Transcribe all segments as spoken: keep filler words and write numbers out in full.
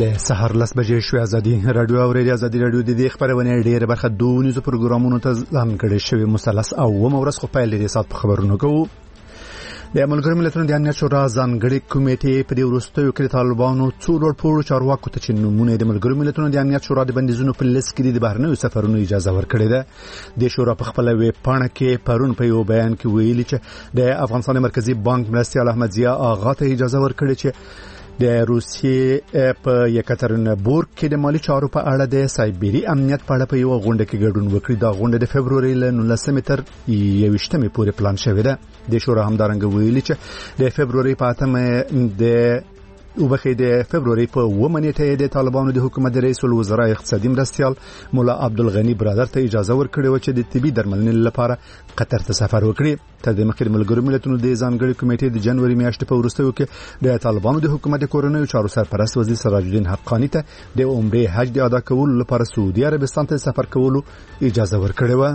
د سحر لس بجې شوې. ازادي رادیو او ریډیو ازادي رادیو د دې خبرونه ډېر برخه دونیزو پروګرامونو ته ځانګړي شوی مثلث او ومورس خو په لري سات خبرونه کوو. د ملګرو ملتونو د امنیت شورا ځانګړي کمیټې په دې وروستیو کې طالبانو څو لوړ پوړو چارواکو ته چې نمونه د ملګرو ملتونو د امنیت شورا د بندیزونو په لیست کې د بهرنیو سفرونو اجازه ورکړې ده. د شورا په خپل ویب پاڼه کې پرون په یو بیان کې ویلي چې د افغانستان مرکزی بانک مرستیال احمد ضیا آغا ته اجازه ورکړې چې د روسیې په یکاترینبورګ کې د مالی چارو په اړه د سایبری امنیت په اړه په یو غونډه کې ګډون وکړي. دا غونډه د فبروري له نولسمې تر یوویشتمې پورې پلان شوې ده. د شورا همدارنګه ویلي چې د فبروري په اتمه د وبخې د فبروري په اوومه نیټه د طالبانو د حکومت رئیس الوزرا اقتصادي مرستیال مولا عبدالغنی برادر ته اجازه ورکړې و چې د طبي درملنې لپاره قطر ته سفر وکړي. تر دې مخکې ملګرو ملتونو د ځانګړي کمیټې د جنوري میاشتې په وروستیو کې د طالبانو د حکومت کورنیو چارو سرپرست وزیر سراج الدین حقانی ته د عمره حج د ادا کولو لپاره سعودي عربستان ته سفر کولو اجازه ورکړې و.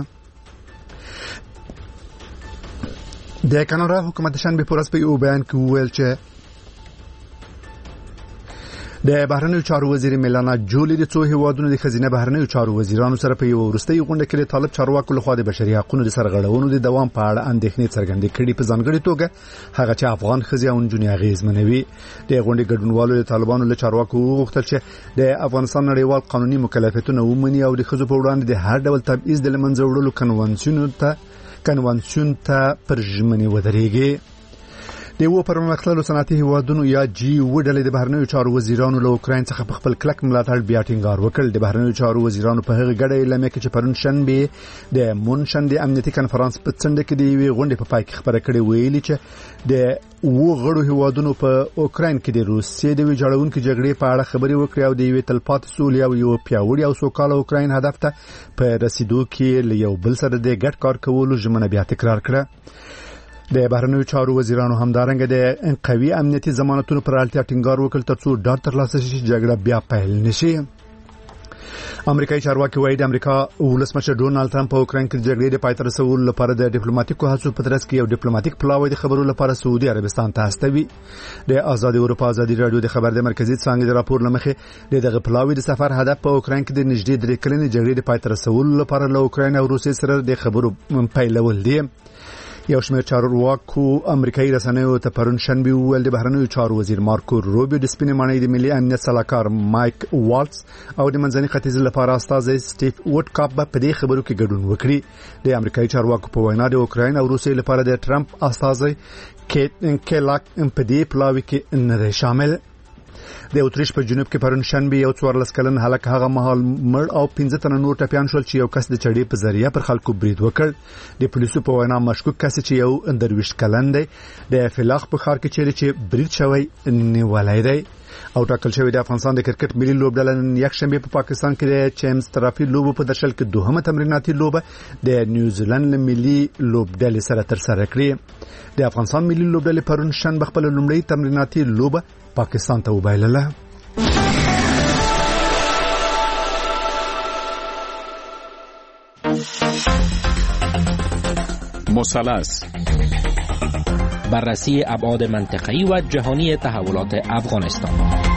د کاناډا حکومت شنبه په ورځ په یو بیان کې وویل چې د بهرنیو چارو وزیر میلانا جولی د څو هیوادونو د خزینه بهرنیو چارو وزیرانو سره په یو ورستۍ غونډه کې د طالب چارواکو لخوا د بشري حقوقو د سرغړونو د دوام په اړه اندېښنې څرګندې کړې. په ځانګړي توګه هغه چې افغان ښځې او نجونې اغېزمنوي. د غونډې ګډونوالو د طالبانو له چارواکو وغوښتل چې د افغانستان نړیوال قانوني مکلفیتونه ومني او د ښځو په وړاندې د هر ډول تبعیض د له منځه وړلو کنوانسیون ته کنوانسیون ته پر ژمنې ودرېږي. د یو پرمختللو صنعتي هیوادونو یا جی و ډلې د بهرنیو چارو وزیرانو له اوکراین څخه په خپل کلک ملاتړ بیا ټینګار وکړ. د بهرنیو چارو وزیرانو په هغه غړې اعلامیه کې چې پرون شنبه د مونشن د امنیتي کنفرانس په څنډه کې د یوې غونډې په پای کې خبره کړې ویلي چې د و غړو هیوادونو په اوکراین کې د روسیې د ویجاړونکو جګړې په اړه خبرې وکړې او د یوې تلپاتې سولې او یو پیاوړي او سوکاله اوکراین هدف ته په رسیدو کې له یو بل سره د ګډ کار کولو ژمنه بیا تکرار کړه. د بهرنیو چارو وزیرانو همدارنګه د قوي امنیتي ضمانتونو پر اړتیا ټینګار وکړ ترڅو ډاډ ترلاسه شي چې جګړه بیا پیل نشي. امریکایي چارواکي وایي د امریکا ولسمشر ډونالد ټرمپ په اوکراین کې د جګړې د پای ته رسولو لپاره د ډیپلوماټیکو هڅو په ترڅ کې یو ډیپلوماټیک پلاوی د خبرو لپاره سعودي عربستان ته استوي. د آزاد اروپا ازادي رادیو د خبر د مرکزی څنګه د راپور لمخې د دغه پلاوی د سفر هدف په اوکراین کې د نږدې درې کلنې جګړې د پای ته رسولو لپاره له اوکراین او روسیې سره د خبرو پیلول دي. یو شمېر چارواکو امریکایي رسنیو ته پرون شنبه ویل د بهرنیو چارو وزیر مارکو روبیو د سپینې ماڼۍ د ملي امنیت سلاکار مایک والټس او د منځني ختیځ لپاره استازی سټیف وډکاپ په دې خبرو کې ګډون وکړي. د امریکایي چارواکو په وینا د اوکراین او روسیې لپاره د ټرمپ استازی کېلاک په دې پلاوی کې نه دی شامل. د اتریش په جنوب کې پرون شنبه یو څوارلس کلن هلک هغه مهال مړ او پنځه تنه نور ټپيان شول چې یو کس د چړې په ذریعہ پر خلکو برید وکړ. د پولیسو په وینا مشکوک کس چې یو درویش کلن دی د فلاخ په ښار کې چیرې چې برید شوی نیولای دی. او ټاکل شوی د افغانستان د کرکټ ملي لوبډله نن یکشنبه په پاکستان کې د چیمز ترافي لوبو په درشل کې دوهمه تمریناتي لوبه د نیوزیلند ملي لوبډلې سره ترسره کړې. د افغانستان ملي لوبډلې پرون شنبه خپل لومړی تمریناتي لوبه پاکستان ته وبایلله. مثلث بررسی ابعاد منطقه‌ای و جهانی تحولات افغانستان.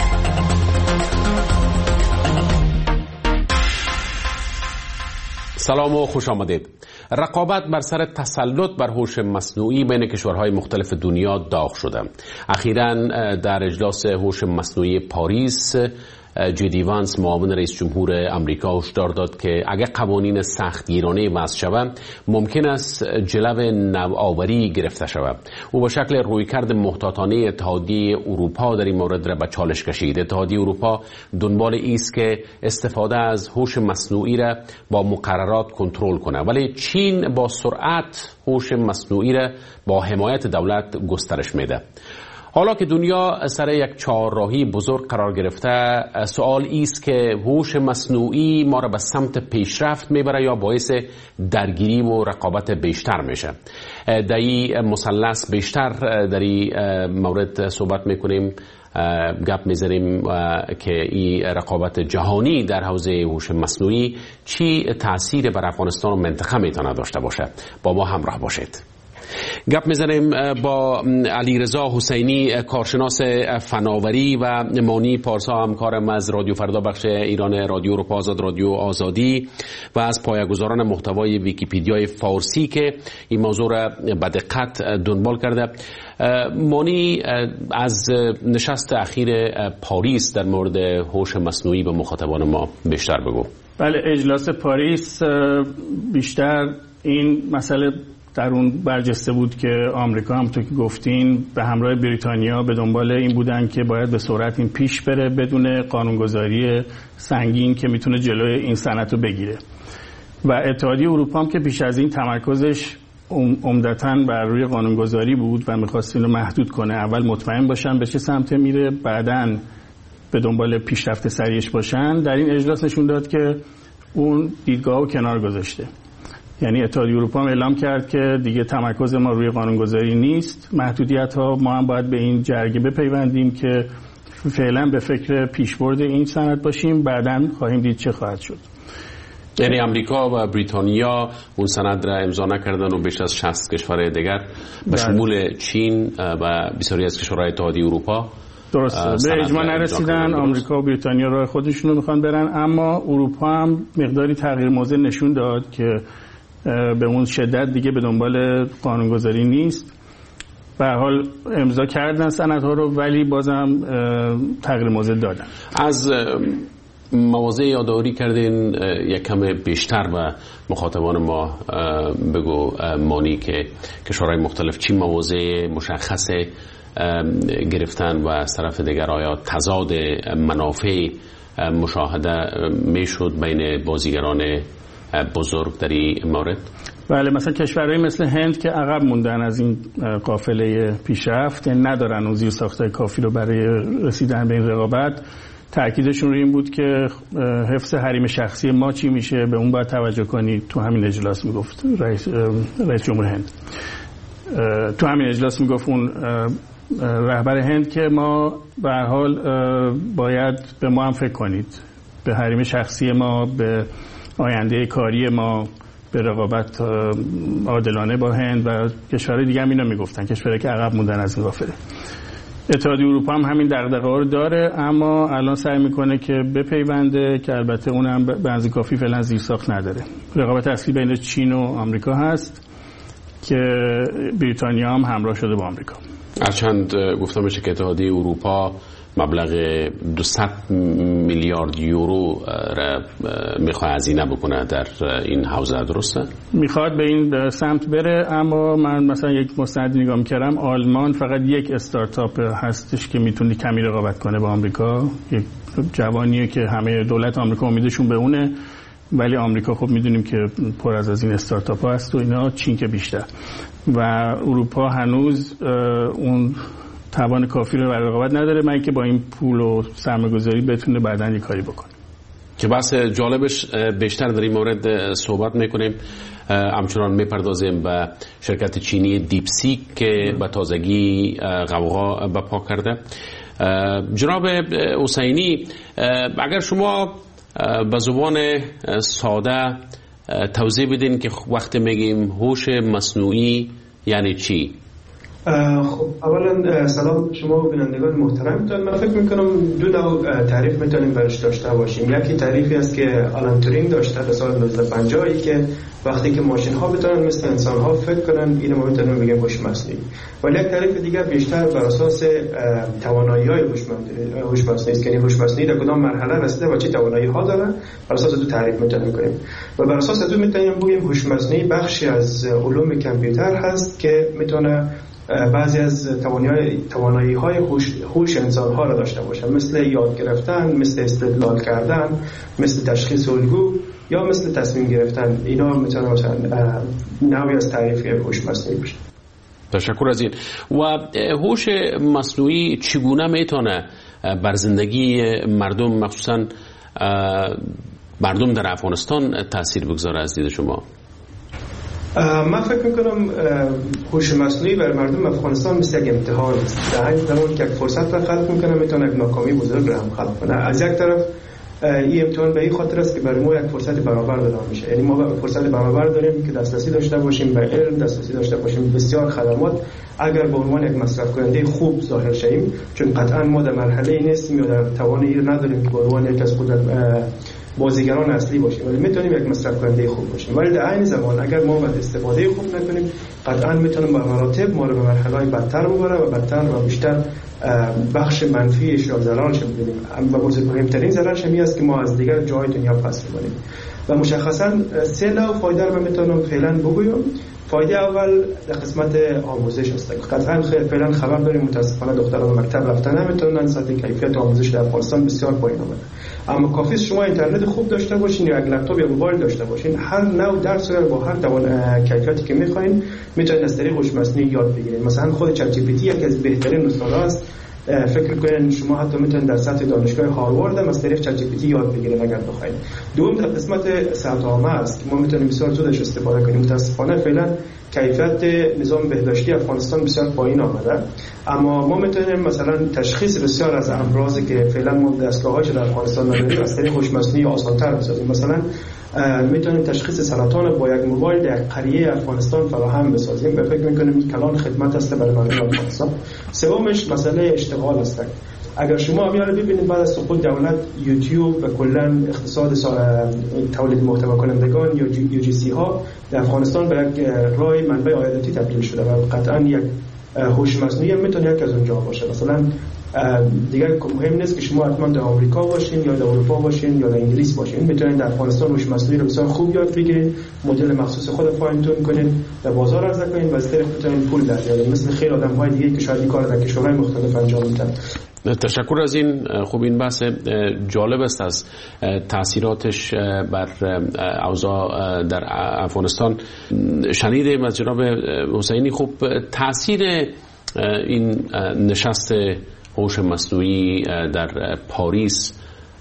سلام و خوش آمدید. رقابت بر سر تسلط بر هوش مصنوعی بین کشورهای مختلف دنیا داغ شده. اخیراً در اجلاس هوش مصنوعی پاریس جی وانس معاون رئیس جمهور امریکا هشدار داد که اگر قوانین سختگیرانه وضع شود ممکن است جلو نوآوری گرفته شود. او با شکل رویکرد محتاطانه اتحادیه اروپا در این مورد را به چالش کشید. اتحادیه اروپا دنبال است که استفاده از هوش مصنوعی را با مقررات کنترل کنه، ولی چین با سرعت هوش مصنوعی را با حمایت دولت گسترش میده. حالا که دنیا سر یک چهارراهی بزرگ قرار گرفته، سوال است که هوش مصنوعی ما را به سمت پیشرفت میبره یا باعث درگیری و رقابت بیشتر میشه. در این مثلث بیشتر در این مورد صحبت میکنیم، گپ میزنیم که این رقابت جهانی در حوزه هوش مصنوعی چی تأثیر بر افغانستان و منطقه میتونه داشته باشه. با ما همراه باشید. گپ میزنیم با علیرضا حسینی، کارشناس فناوری، و مانی پارسا، همکارم از رادیو فردا بخش ایران رادیو اروپا آزاد، رادیو آزادی، و از پایه‌گذاران محتوای ویکی‌پدیا فارسی که این موضوع را به دقت دنبال کرده. مانی، از نشست اخیر پاریس در مورد هوش مصنوعی به مخاطبان ما بیشتر بگو. بله، اجلاس پاریس بیشتر این مسئله در اون برجسته بود که آمریکا همونطور که گفتین به همراه بریتانیا به دنبال این بودن که باید به سرعت این پیش بره بدون قانونگذاری سنگین که میتونه جلوی این صنعت رو بگیره. و اتحادیه اروپا هم که پیش از این تمرکزش عمدتاً بر روی قانونگذاری بود و می‌خواست اینو محدود کنه، اول مطمئن باشن به چه سمت میره، بعداً به دنبال پیشرفت سریعش باشن. در این اجلاس نشون داد که اون دیدگاهو کنار گذاشته. یعنی اتحادیه اروپا هم اعلام کرد که دیگه تمرکز ما روی قانونگذاری نیست، محدودیت ها، ما هم باید به این جرگه بپیوندیم که فعلا به فکر پیشبرد این صنعت باشیم، بعداً خواهیم دید چه خواهد شد. یعنی امریکا و بریتانیا اون سند را امضا نکردن و بیش از شصت کشور دیگر به شمول چین و بسیاری از کشورهای اتحادیه اروپا درست به اجماع نرسیدن. آمریکا و بریتانیا راه خودشون رو میخوان برن، اما اروپا هم مقداری تغییر موضع نشون داد که به اون شدت دیگه به دنبال قانونگذاری نیست. به هر حال امضا کردن سندها رو، ولی بازم تغییر موضع دادن. از مواضع یادآوری کردین یک کم بیشتر و مخاطبان ما بگو مانی که کشورهای مختلف چی مواضع مشخص گرفتن و از طرف دیگر آیا تضاد منافع مشاهده میشد بین بازیگران بزرگ در این مورد؟ بله، مثلا کشورهای مثل هند که عقب موندن از این قافله پیشرفت، یعنی ندارن اون زیرساخت‌های کافی رو برای رسیدن به این رقابت، تأکیدشون روی این بود که حفظ حریم شخصی ما چی میشه، به اون باید توجه کنید. تو همین اجلاس میگفت رئیس, رئیس جمهور هند، تو همین اجلاس میگفت اون رهبر هند که ما به هر حال باید به ما هم فکر کنید، به حریم شخصی ما، به آینده کاری ما، به رقابت عادلانه با هند و کشورهای دیگه هم اینا میگفتن، کشورهایی که عقب موندن از این قافله. اتحادیه اروپا هم همین دغدغه‌ها رو داره، اما الان سعی میکنه که بپیونده، که البته اونم به اندازه کافی فعلا زیرساخت نداره. رقابت اصلی بین چین و آمریکا هست که بریتانیا هم همراه شده با آمریکا. هرچند گفتم بشه که اتحادیه اروپا مبلغ دویست میلیارد یورو را میخواد هزینه بکنه در این حوزه، درسته؟ میخواد به این سمت بره، اما من مثلا یک مستند نگاه میکردم، آلمان فقط یک استارتاپ هستش که میتونه کمی رقابت کنه با آمریکا، یک جوانیه که همه دولت آمریکا امیدشون به اونه، ولی آمریکا خب میدونیم که پر از از این استارتاپ ها هست و اینا، چین که بیشتر. و اروپا هنوز اون توان کافی رو برای رقابت نداره، من که با این پول و سرمایه‌گذاری بتونه بعداً یه کاری بکنه. که بحث جالبش بیشتر در این مورد صحبت میکنیم، همچنان میپردازیم به شرکت چینی دیپسیک که به تازگی غوغا برپا کرده. جناب حسینی، اگر شما به زبان ساده توضیح بدین که وقتی میگیم هوش مصنوعی یعنی چی؟ خب اولا سلام شما و بینندگان محترم. من فکر میکنم دو نوع تعریف میتونیم برش داشته باشیم. یکی تعریفی است که آلن تورینگ داشته در سال نوزده پنجاه، ای که وقتی که ماشین ها بتونن مثل انسان ها فکر کنن، اینو ما میتونیم بگیم هوش مصنوعی. ولی یک تعریف دیگه بیشتر بر اساس توانایی های هوش مصنوعی است، یعنی هوش مصنوعی در کدام مرحله رسیده و چه توانایی ها داره، بر اساس دو تعریف میتونیم کنیم. و بر اساس دو میتونیم بگیم هوش مصنوعی بخشی از علوم کامپیوتر هست که میتونه بعضی از توانایی های هوش هوش انسان ها را داشته باشه، مثل یاد گرفتن، مثل استدلال کردن، مثل تشخیص الگو یا مثل تصمیم گرفتن. اینا میتونه مثلا نوعی از تعریف هوش مصنوعی باشه. تشکر از این. و هوش مصنوعی چگونه میتونه بر زندگی مردم، مخصوصا مردم در افغانستان تاثیر بگذاره از دید شما؟ من فکر میکنم هوش مصنوعی بر مردم افغانستان مثل یک امتحان است. در این زمان که یک فرصت را خلق میکنه، میتونه یک ناکامی بزرگ را هم خلق کنه. از یک طرف این امتحان به این خاطر است که برای ما یک فرصت برابر داده میشه. یعنی ما فرصت برابر داریم که دسترسی داشته باشیم به علم، دسترسی داشته باشیم بسیار خدمات. اگر به عنوان یک مصرف کننده خوب ظاهر شیم، چون قطعا ما در مرحله ای نیستیم یا در توان این نداریم که به عنوان یک از خود بازیگران اصلی باشیم، ولی میتونیم یک مصرف کننده خوب باشیم. ولی در عین زمان اگر ما باید استفاده خوب نکنیم، قطعا میتونیم به مراتب ما رو به مرحله بدتر ببره و بدتر و بیشتر بخش منفیش یا ضررش ببینیم. و مهمترین ضررش این است که ما از دیگر جای دنیا پس می‌بریم. و مشخصا سه نوع فایده رو من میتونم فعلا بگویم. فایده اول در قسمت آموزش است. قطعا فعلا خبر داریم متاسفانه دختران مکتب رفتن نمیتونن، سطح کیفیت آموزش در افغانستان بسیار پایین آمده. اما کافی است شما اینترنت خوب داشته باشین یا یک لپتاپ یا موبایل داشته باشین، هر نوع درس رو با هر توان کیفیتی که میخواین میتونید از طریق هوش مصنوعی یاد بگیرید. مثلا خود چت جی پی تی یکی از بهترین استادها است. فکر کنین شما حتی میتونید در سطح دانشگاه هاروارد هم از طریق چت جی پی تی یاد بگیرید اگر بخواید. دوم در قسمت ثبت نامه است که ما میتونیم بسیار زودش استفاده کنیم. متاسفانه فعلا کیفیت نظام بهداشتی افغانستان بسیار پایین آمده، اما ما میتونیم مثلا تشخیص بسیار از امراضی که فعلا ما دستگاه‌هاش در افغانستان نداریم از طریق هوش مصنوعی آسان‌تر بسازیم. مثلا میتونیم تشخیص سرطان با یک موبایل در قریه افغانستان فراهم بسازیم و فکر میکنیم این کلان خدمت است برای مردم افغانستان. سومش مسئله اشتغال است. اگر شما همین رو ببینید بعد از سقوط دولت یوتیوب و کلا اقتصاد تولید محتوا کنندگان یا یو جی سی ها در افغانستان به یک راه منبع عایداتی تبدیل شده و قطعا یک هوش مصنوعی میتونه یک از اونجا باشه. مثلا دیگه مهم نیست که شما حتما در آمریکا باشین یا در اروپا باشین یا در انگلیس باشین، میتونید در افغانستان هوش مصنوعی رو بسیار خوب یاد بگیرید، مدل مخصوص خود فاین تون کنید، در بازار عرضه کنید و از طریق میتونید پول در بیارید، مثل خیلی آدم‌های دیگه که شاید این کار در کشورهای مختلف انجام میدن. تشکر از این. خوب این بحث جالب است از تاثیراتش بر اوضاع در افغانستان شنیدیم از جناب حسینی. خوب تاثیر این نشست هوش مصنوعی در پاریس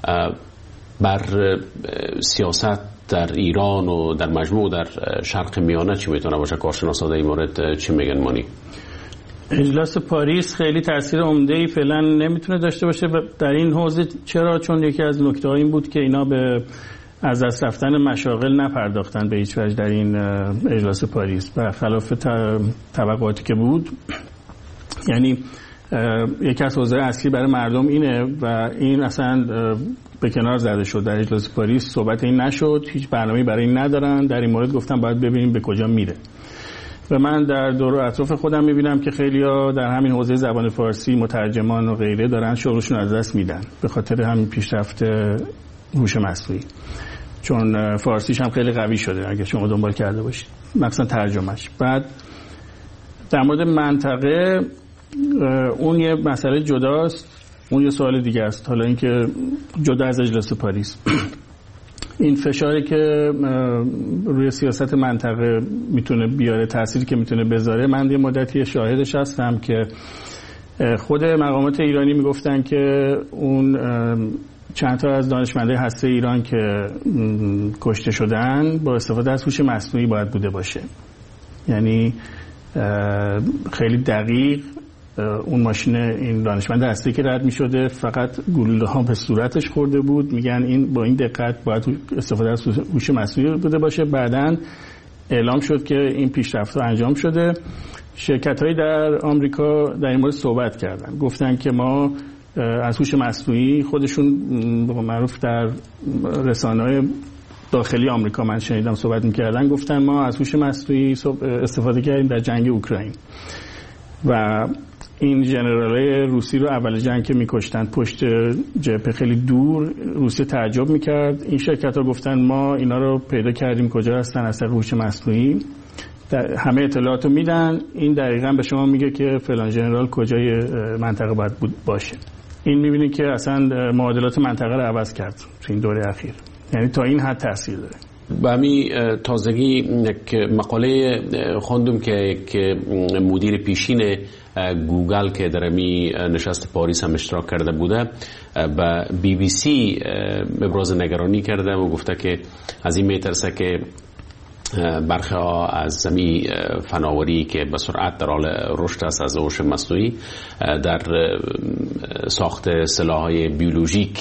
بر سیاست در ایران و در مجموع در شرق میانه چی میتونه باشه؟ کارشناسا در این مورد چی میگن؟ مانی؟ اجلاس پاریس خیلی تاثیر عمده‌ای فعلا نمیتونه داشته باشه در این حوزه. چرا؟ چون یکی از نکته‌ها این بود که اینا به از دست رفتن مشاغل نپرداختن به هیچ وجه در این اجلاس پاریس، برخلاف توقعاتی که بود. یعنی یکی از حوزه‌های اصلی برای مردم اینه و این اصلا به کنار زده شد. در اجلاس پاریس صحبت این نشد، هیچ برنامه‌ای برای این ندارن. در این مورد گفتم باید ببینیم به کجا میره. و من در دور و اطراف خودم میبینم که خیلی‌ها در همین حوزه زبان فارسی، مترجمان و غیره دارن شغلشون از دست میدن به خاطر همین پیشرفت هوش مصنوعی، چون فارسیش هم خیلی قوی شده اگه شما دنبال کرده باشید، مثلا ترجمهش. بعد در مورد منطقه اون یه مسئله جداست، اون یه سوال دیگه است. حالا اینکه جدا از اجلاس پاریس این فشاری که روی سیاست منطقه میتونه بیاره، تأثیری که میتونه بذاره، من یه مدتی شاهدش هستم که خود مقامات ایرانی میگفتن که اون چند تا از دانشمندای هسته ایران که کشته شدن با استفاده از هوش مصنوعی باید بوده باشه. یعنی خیلی دقیق اون ماشین این دانشمند هسته که رد می شده فقط گلوله ها به صورتش خورده بود، میگن این با این دقت باید استفاده از هوش مصنوعی بوده باشه. بعداً اعلام شد که این پیشرفت ها انجام شده. شرکت هایی در آمریکا در این مورد صحبت کردن، گفتن که ما از هوش مصنوعی، خودشون معروف در رسانه‌های داخلی آمریکا من شنیدم صحبت می‌کردن، گفتن ما از هوش مصنوعی استفاده کردیم در جنگ اوکراین و این ژنرالای روسی رو اول جنگ که می‌کشتن پشت جبهه خیلی دور، روسیه تعجب می‌کرد. این شرکت‌ها گفتن ما اینا رو پیدا کردیم کجا هستن از طریق هوش مصنوعی، همه اطلاعات رو میدن. این دقیقاً به شما میگه که فلان ژنرال کجای منطقه باید باشه. این می‌بینید که اصلا معادلات منطقه رو عوض کرد تو این دوره اخیر، یعنی تا این حد تاثیر داره. به همین تازگی یک مقاله خوندم که که مدیر پیشین گوگل که در می نشست پاریس هم اشتراک کرده بوده به بی بی سی ابراز نگرانی کرده و گفته که از این میترسه که برخی ها از زمین فناوری که به سرعت در حال رشد است از هوش مصنوعی در ساخت سلاح‌های بیولوژیک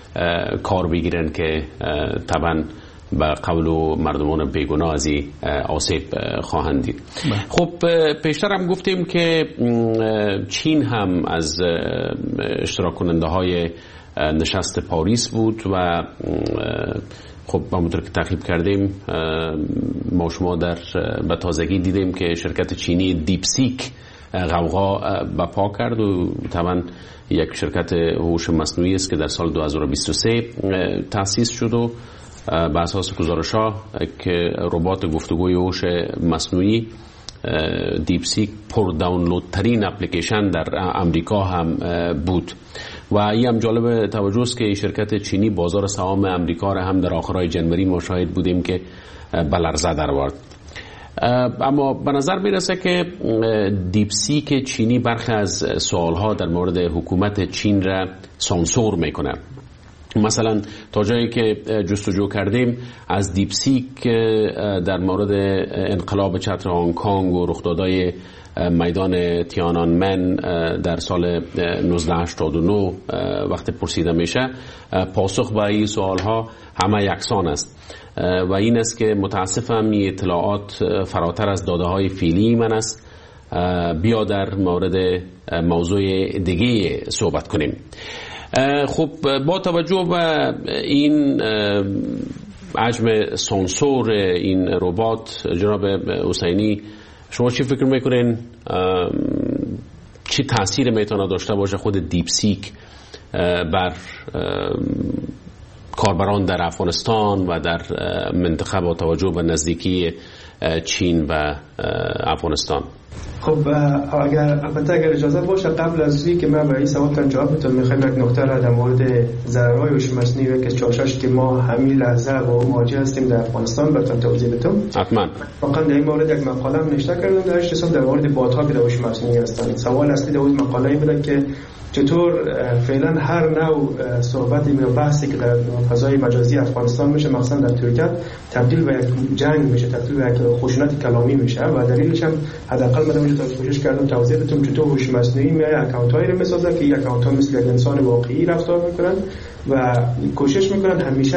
کار بگیرن که طبعا به قول و مردمان بیگناه از این آسیب خواهند دید. خب پیشتر هم گفتیم که چین هم از اشتراک کننده های نشست پاریس بود و خب همونطور که تعقیب کردیم ما شما در به تازگی دیدیم که شرکت چینی دیپسیک غوغا بپا کرد و طبعا یک شرکت هوش مصنوعی است که در سال دو هزار و بیست و سه تأسیس شد و بر اساس گزارش‌ها که ربات گفتگوی هوش مصنوعی دیپسیک پر دانلود ترین اپلیکیشن در امریکا هم بود و این هم جالب توجه است که شرکت چینی بازار سهام امریکا را هم در آخرهای جنوری ما شاهد بودیم که به لرزه در آورد. اما به نظر میرسه که دیپسیک چینی برخی از سوالها در مورد حکومت چین را سانسور میکنه. مثلا تا جایی که جستجو کردیم از دیپسیک در مورد انقلاب چتر هنگ کنگ و رخدادهای میدان تیانانمن در سال نوزده هشتاد و نه وقتی پرسیده میشه پاسخ به این سوالها همه یکسان است و این است که متاسفم این اطلاعات فراتر از داده های فعلی من است. بیا در مورد موضوع دیگه صحبت کنیم. خب با توجه به این حجم سانسور این ربات جناب حسینی شما چی فکر میکنین چی تاثیر میتونه داشته باشه خود دیپسیک بر کاربران در افغانستان و در منطقه با توجه به نزدیکی چین و افغانستان؟ خب اگر البته اگر اجازه باشه قبل از اینکه من به این سوالتان جواب بدم میخوایم یک نکته را در مورد ضررهای هوش مصنوعی که چاشش که ما همین لحظه با مواجه هستیم در افغانستان براتون توضیح بدم. حتما. واقعا در این مورد یک مقاله نوشته کردم در اشتباه در مورد بات‌ها که در هوش مصنوعی هستند. سوال اصلی در اون مقاله بود که چطور فعلا هر نوع صحبتی و بحثی که در فضای مجازی افغانستان میشه مثلا در ترکیه تبدیل به یک جنگ میشه، تبدیل به یک خشونت کلامی میشه و دلیلش هم حداقل من اونجا کوشش کردم توضیح بدم چطور هوش مصنوعی میاد اکانت‌هایی رو میسازه که این اکانت‌ها مثل یک انسان واقعی رفتار میکنن و کوشش میکنن همیشه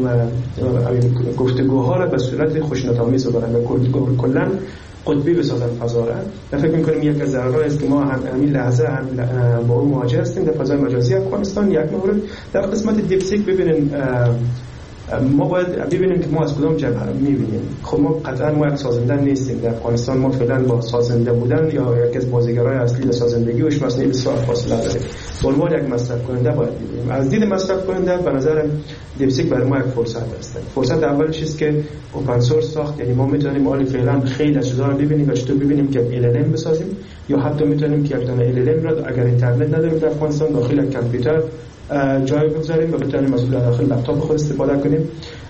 گفتگوها رو به صورت خشونت‌آمیز ببرن و کلا قطبی بسازن فضا را. من فکر می‌کنم یک از ضررهایی است که ما همین لحظه هم با اون مواجه هستیم در فضای مجازی افغانستان. یک مورد در قسمت دیپسیک ببینین ما باید ببینیم که ما از کدام جبهه می‌بینیم. خب ما قطعا ما یک سازنده نیستیم در افغانستان. ما فعلا با سازنده بودن یا یک از بازیگرای اصلی سازندگی هوش مصنوعی بسیار فاصله داریم. به عنوان یک مصرف کننده باید ببینیم. از دید مصرف کننده به نظر دیپسیک برای ما یک فرصت است. فرصت اولش است که اوپن سورس ساخت، یعنی ما میتونیم حالا فعلا خیلی از چیزا رو ببینیم و چطور ببینیم که ال ال ام بسازیم یا حتی میتونیم که یک دانه ال ال ام را اگر اینترنت نداریم در افغانستان داخل یک کامپیوتر جای بگذاریم و بتونیم از داخل لپتاپ خود استفاده کنیم.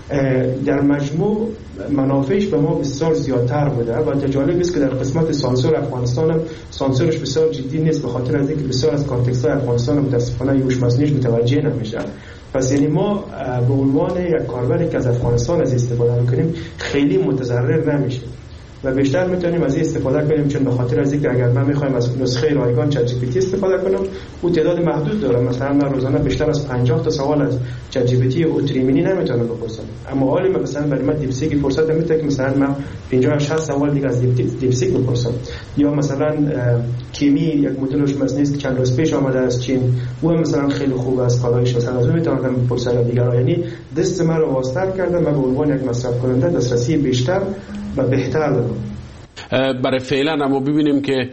در مجموع منافعش به ما بسیار زیادتر بوده و جالب است که در قسمت سانسور افغانستان هم سانسورش بسیار جدی نیست به خاطر از اینکه بسیار از کانتکست های افغانستان متاسفانه هوش مصنوعی متوجه نمیشن. پس یعنی ما به عنوان یک کاربری که از افغانستان از استفاده میکنیم خیلی متضرر نمیشیم و بیشتر میتونیم از این استفاده کنیم، چون به خاطر از اینکه اگر من میخوایم از نسخه رایگان چت جی پی تی استفاده کنم او تعداد محدود داره. مثلا من روزانه بیشتر از پنجاه تا سوال از چت جی پی تی او تریمینی نمیتونم بپرسم، اما حالی من مثلا برای من دیپسیک فرصت میده که مثلا من پنجاه شصت سوال دیگه از دیپسیک بپرسم. یا مثلا کیمی یک مدل هوش مصنوعی که چند روز پیش آمده از چین، او مثلا خیلی خوب است، کالایش مثلا از اون میتونم بپرسم دیگه. یعنی دست من رو واسطه کردم من به عنوان یک مصرف کننده دسترسی بیشتر و بهتر دارم. برای فعلا اما ببینیم که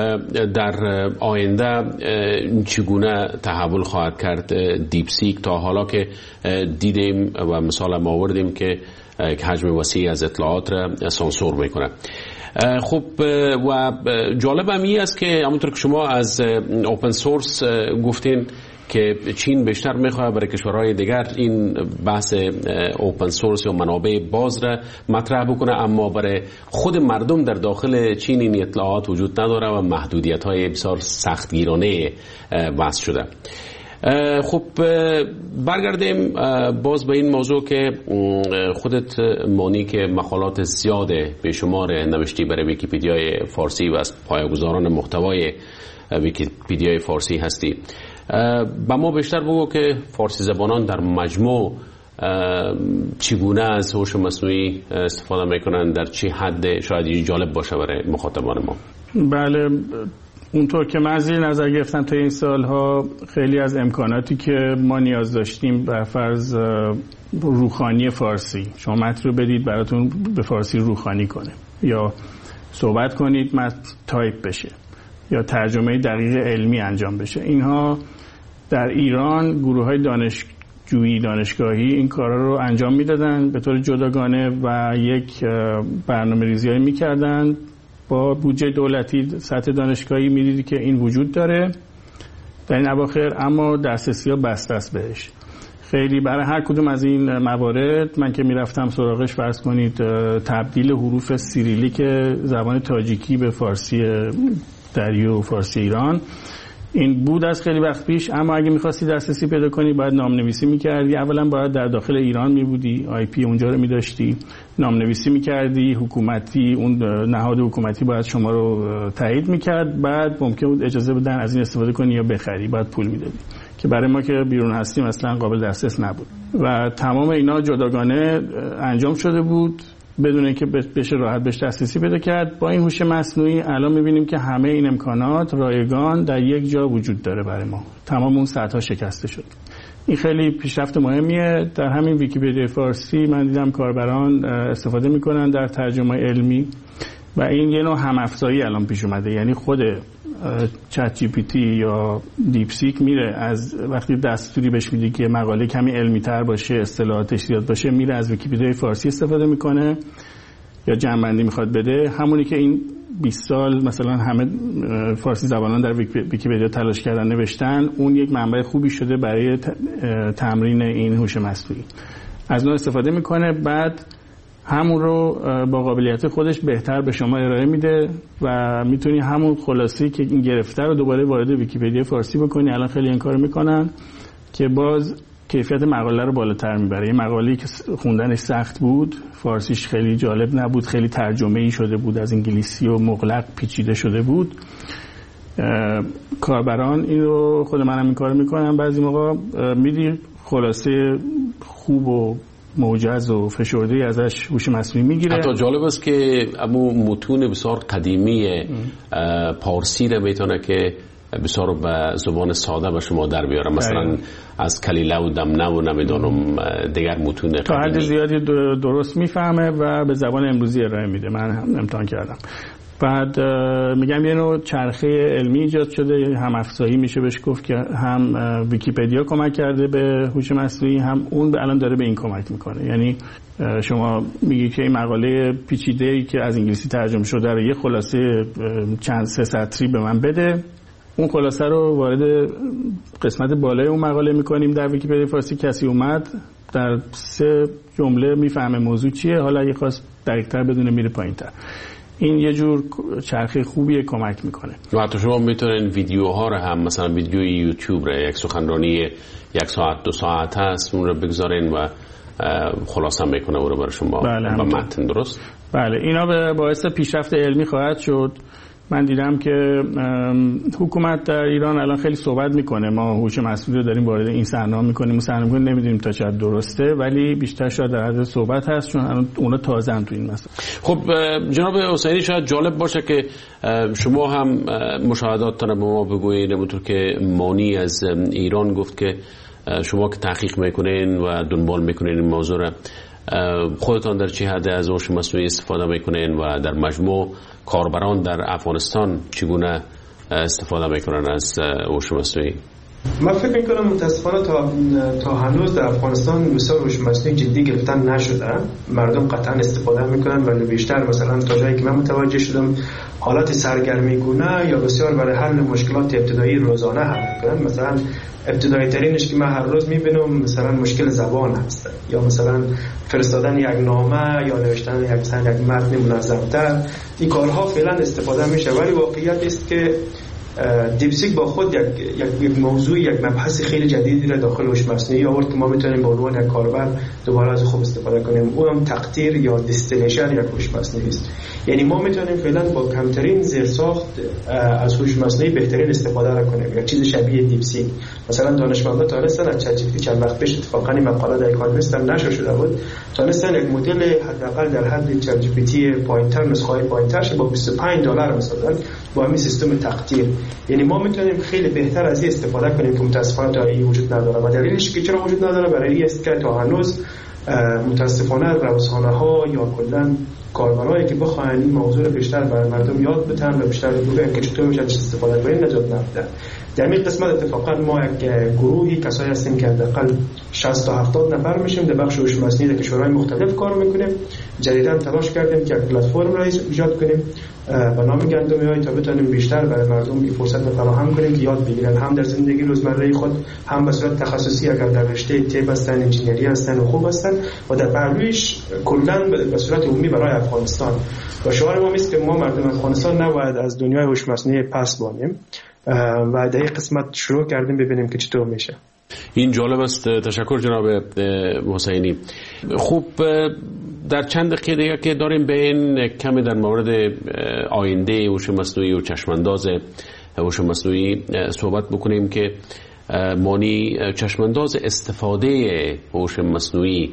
در آینده چگونه تحول خواهد کرد دیپسیک. تا حالا که دیدیم و مثال ما آوردیم که حجم وسیع از اطلاعات را سانسور میکنه. خب و جالب هم این است که همونطور که شما از اوپن سورس گفتین که چین بیشتر میخواد برای کشورهای دیگر این بحث اوپن سورس یا منابع باز را مطرح بکنه، اما برای خود مردم در داخل چین این اطلاعات وجود نداره و محدودیت های بسیار سختگیرانه وضع شده. خب برگردیم باز به این موضوع که خودت مانی که مقالات زیاد به شمار نوشتی برای ویکی‌پدیای فارسی و از پایه‌گذاران محتوای ویکی‌پدیای فارسی هستی. با ما بیشتر بگو که فارسی زبانان در مجموع چگونه از هوش مصنوعی استفاده میکنن، در چه حد شاید جالب باشه برای مخاطبان ما. بله، اونطور که من زیر نظر گرفتم تا این سالها خیلی از امکاناتی که ما نیاز داشتیم بر فرض روخانی فارسی، شما متن رو بدید براتون به فارسی روخانی کنه، یا صحبت کنید متن تایپ بشه، یا ترجمه دقیق علمی انجام بشه، اینها در ایران گروه های دانشجویی دانشگاهی این کارا رو انجام میدادن به طور جداگانه و یک برنامه ریزی هایی میکردن با بودجه دولتی. سطح دانشگاهی میدیدی که این وجود داره در این اواخر، اما دسترسی ها بسته است بهش. خیلی برای هر کدوم از این موارد من که میرفتم سراغش، فرض کنید تبدیل حروف سیریلیک زبان تاجیکی به فارسی دری و فارسی ایران، این بود از خیلی وقت پیش. اما اگه می‌خواستی دسترسی پیدا کنی باید نامنویسی می‌کردی. اولا باید در داخل ایران می‌بودی، آی پی اونجا رو می‌داشتی، نامنویسی می‌کردی، حکومتی اون نهاد حکومتی باید شما رو تایید می‌کرد، بعد ممکن بود اجازه بدن از این استفاده کنی یا بخری، باید پول می‌دادی که برای ما که بیرون هستیم اصلا قابل دسترس نبود و تمام اینا جداگانه انجام شده بود بدون اینکه بشه راحت بهش دسترسی پیدا کرد. با این هوش مصنوعی الان می‌بینیم که همه این امکانات رایگان در یک جا وجود داره برای ما، تمام اون سطح‌ها شکسته شد. این خیلی پیشرفت مهمیه. در همین ویکی‌پدیا فارسی من دیدم کاربران استفاده می‌کنن در ترجمه علمی و این یه نوع هم‌افزایی الان پیش اومده، یعنی خود چت جی پی تی یا دیپ سیک میره از وقتی دستوری بهش میدی که مقاله کمی علمی تر باشه، اصطلاحاتش زیاد باشه، میره از ویکی‌پدیا فارسی استفاده میکنه یا جمع‌بندی میخواد بده، همونی که این بیست سال مثلا همه فارسی زبانان در ویکی‌پدیا تلاش کردن نوشتن، اون یک منبع خوبی شده برای تمرین این هوش مصنوعی. از اون استفاده میکنه، بعد همون رو با قابلیت خودش بهتر به شما ارائه میده و میتونی همون خلاصه‌ای که این گرفته رو دوباره وارد ویکی‌پدیا فارسی بکنی. الان خیلی این کارو میکنن که باز کیفیت مقاله رو بالاتر میبره. یه مقاله‌ای که خوندنش سخت بود، فارسیش خیلی جالب نبود، خیلی ترجمه‌ای شده بود از انگلیسی و مغلق پیچیده شده بود، کاربران این رو، خود منم این کارو میکنم بعضی موقع، میدی خلاصه خوب و موجز و فشرده‌ای ازش هوش مصنوعی میگیره. حتی جالب است که امو متون بسیار قدیمی پارسی رو میتونه که بسیار به زبان ساده به شما در بیاره، مثلا از کلیله و دمنه و نمیدونم دیگر متون قدیمی تا حد زیادی درست میفهمه و به زبان امروزی ارائه میده. من هم امتحان کردم. بعد میگم یه نوع چرخه علمی ایجاد شده، هم افزایی میشه بهش گفت که هم ویکی‌پدیا کمک کرده به هوش مصنوعی، هم اون به الان داره به این کمک میکنه. یعنی شما میگی که این مقاله پیچیده‌ای که از انگلیسی ترجمه شده رو یه خلاصه چند سه سطری به من بده، اون خلاصه رو وارد قسمت بالای اون مقاله میکنیم در ویکی‌پدیا فارسی، کسی اومد در سه جمله میفهمه موضوع چیه، حالا اگه خواست دقیق‌تر بدونه میره پایین‌تر. این یه جور چرخه خوبیه، کمک میکنه. و حتی شما میتونین ویدیوها رو هم، مثلا ویدیوی یوتیوب رو، یک سخنرانی یک ساعت دو ساعت هست، اون رو بگذارین و خلاصه میکنه او رو برای شما بله با متن. درست؟ بله، اینا باعث پیشرفت علمی خواهد شد. من دیدم که حکومت در ایران الان خیلی صحبت میکنه، ما هوش مصنوعی رو داریم وارد این صحنه میکنیم، اون صحنه میکنیم، نمیدونیم تا چقدر درسته، ولی بیشتر شاید در حد صحبت هست، چون الان اونا تازه‌ان تو این مسئله. خب جناب حسینی، شاید جالب باشه که شما هم مشاهداتتون به ما بگویید، همونطور که مانی از ایران گفت که شما که تحقیق میکنین و دنبال میکنین این موضوع رو، خودتان در چه حد از هوش مصنوعی استفاده میکنین و در مجموع کاربران در افغانستان چگونه استفاده میکنن از هوش مصنوعی؟ من فکر میکنم متاسفانه تا تا هنوز در افغانستان بسیار هوش مصنوعی جدی گرفتن نشده. مردم قطعا استفاده میکنن، ولی بیشتر مثلا تا جایی که من متوجه شدم حالت سرگرمیگونه یا بسیار برای حل مشکلات ابتدایی روزانه حل میکنن. مثلا ابتدایی ترینش که من هر روز میبینم مثلا مشکل زبان هست، یا مثلا فرستادن یک نامه یا نوشتن یک مثلا یک متن منظم‌تر. این کارها فعلا استفاده میشه، ولی واقعیت است که دیپسیک با خود یک یک موضوع یک مبحث خیلی جدیدی را داخل هوش مصنوعی آورد که ما میتونیم به عنوان یک کاربر دوباره از خوب استفاده کنیم. اون هم تقطیر یا دیستیلیشن یک هوش مصنوعی است. یعنی ما میتونیم فعلا با کمترین زیرساخت از هوش مصنوعی بهترین استفاده را کنیم. یک چیز شبیه دیپسیک. مثلا دانشمندان تونستن از چت جی پی تی چند وقت پیش اتفاقا مقاله در اکانومیست هم نشر شده بود، تونستن یک مدل حداقل در حد چت جی پی تی پایینتر، نسخه پایینترش با بیست و پنج دلار مثلا با همین سیستم تقطیر. یعنی ما میتونیم خیلی بهتر از این استفاده کنیم که متاسفانه تا این وجود نداره. و دلیلش که چرا وجود نداره برای این است که تا هنوز متاسفانه رسانه‌ها یا کلاً کاربرایی که بخواهند این موضوع رو بیشتر برای مردم یاد بدن و بیشتر بگن که چطور میشه استفاده کنیم نجات نمیدن. در این قسمت اتفاقا ما یک گروهی کسایی هستیم که حداقل شصت تا هفتاد نفر میشیم در بخش هوش مصنوعی در کشورهای مختلف کار میکنیم. جدیداً تلاش کردیم که یک پلتفرم را ایجاد کنیم به نام گندمیای تا بتونیم بیشتر برای مردم این فرصت رو فراهم کنیم که یاد بگیرن، هم در زندگی روزمره خود، هم به صورت تخصصی اگر در رشته طب هستن، انجینری هستن و خوب هستن، و در پهلویش کلاً به صورت عمومی برای افغانستان. و شعار ما است که ما مردم افغانستان نباید از دنیای هوش مصنوعی پس بانیم و در این قسمت شروع کردیم ببینیم که چطور میشه. این جالب است. تشکر جناب حسینی. خوب، در چند دقیقه دیگه که داریم به این کمی در مورد آینده هوش مصنوعی و چشمانداز هوش مصنوعی صحبت بکنیم که مانی چشمانداز استفاده هوش مصنوعی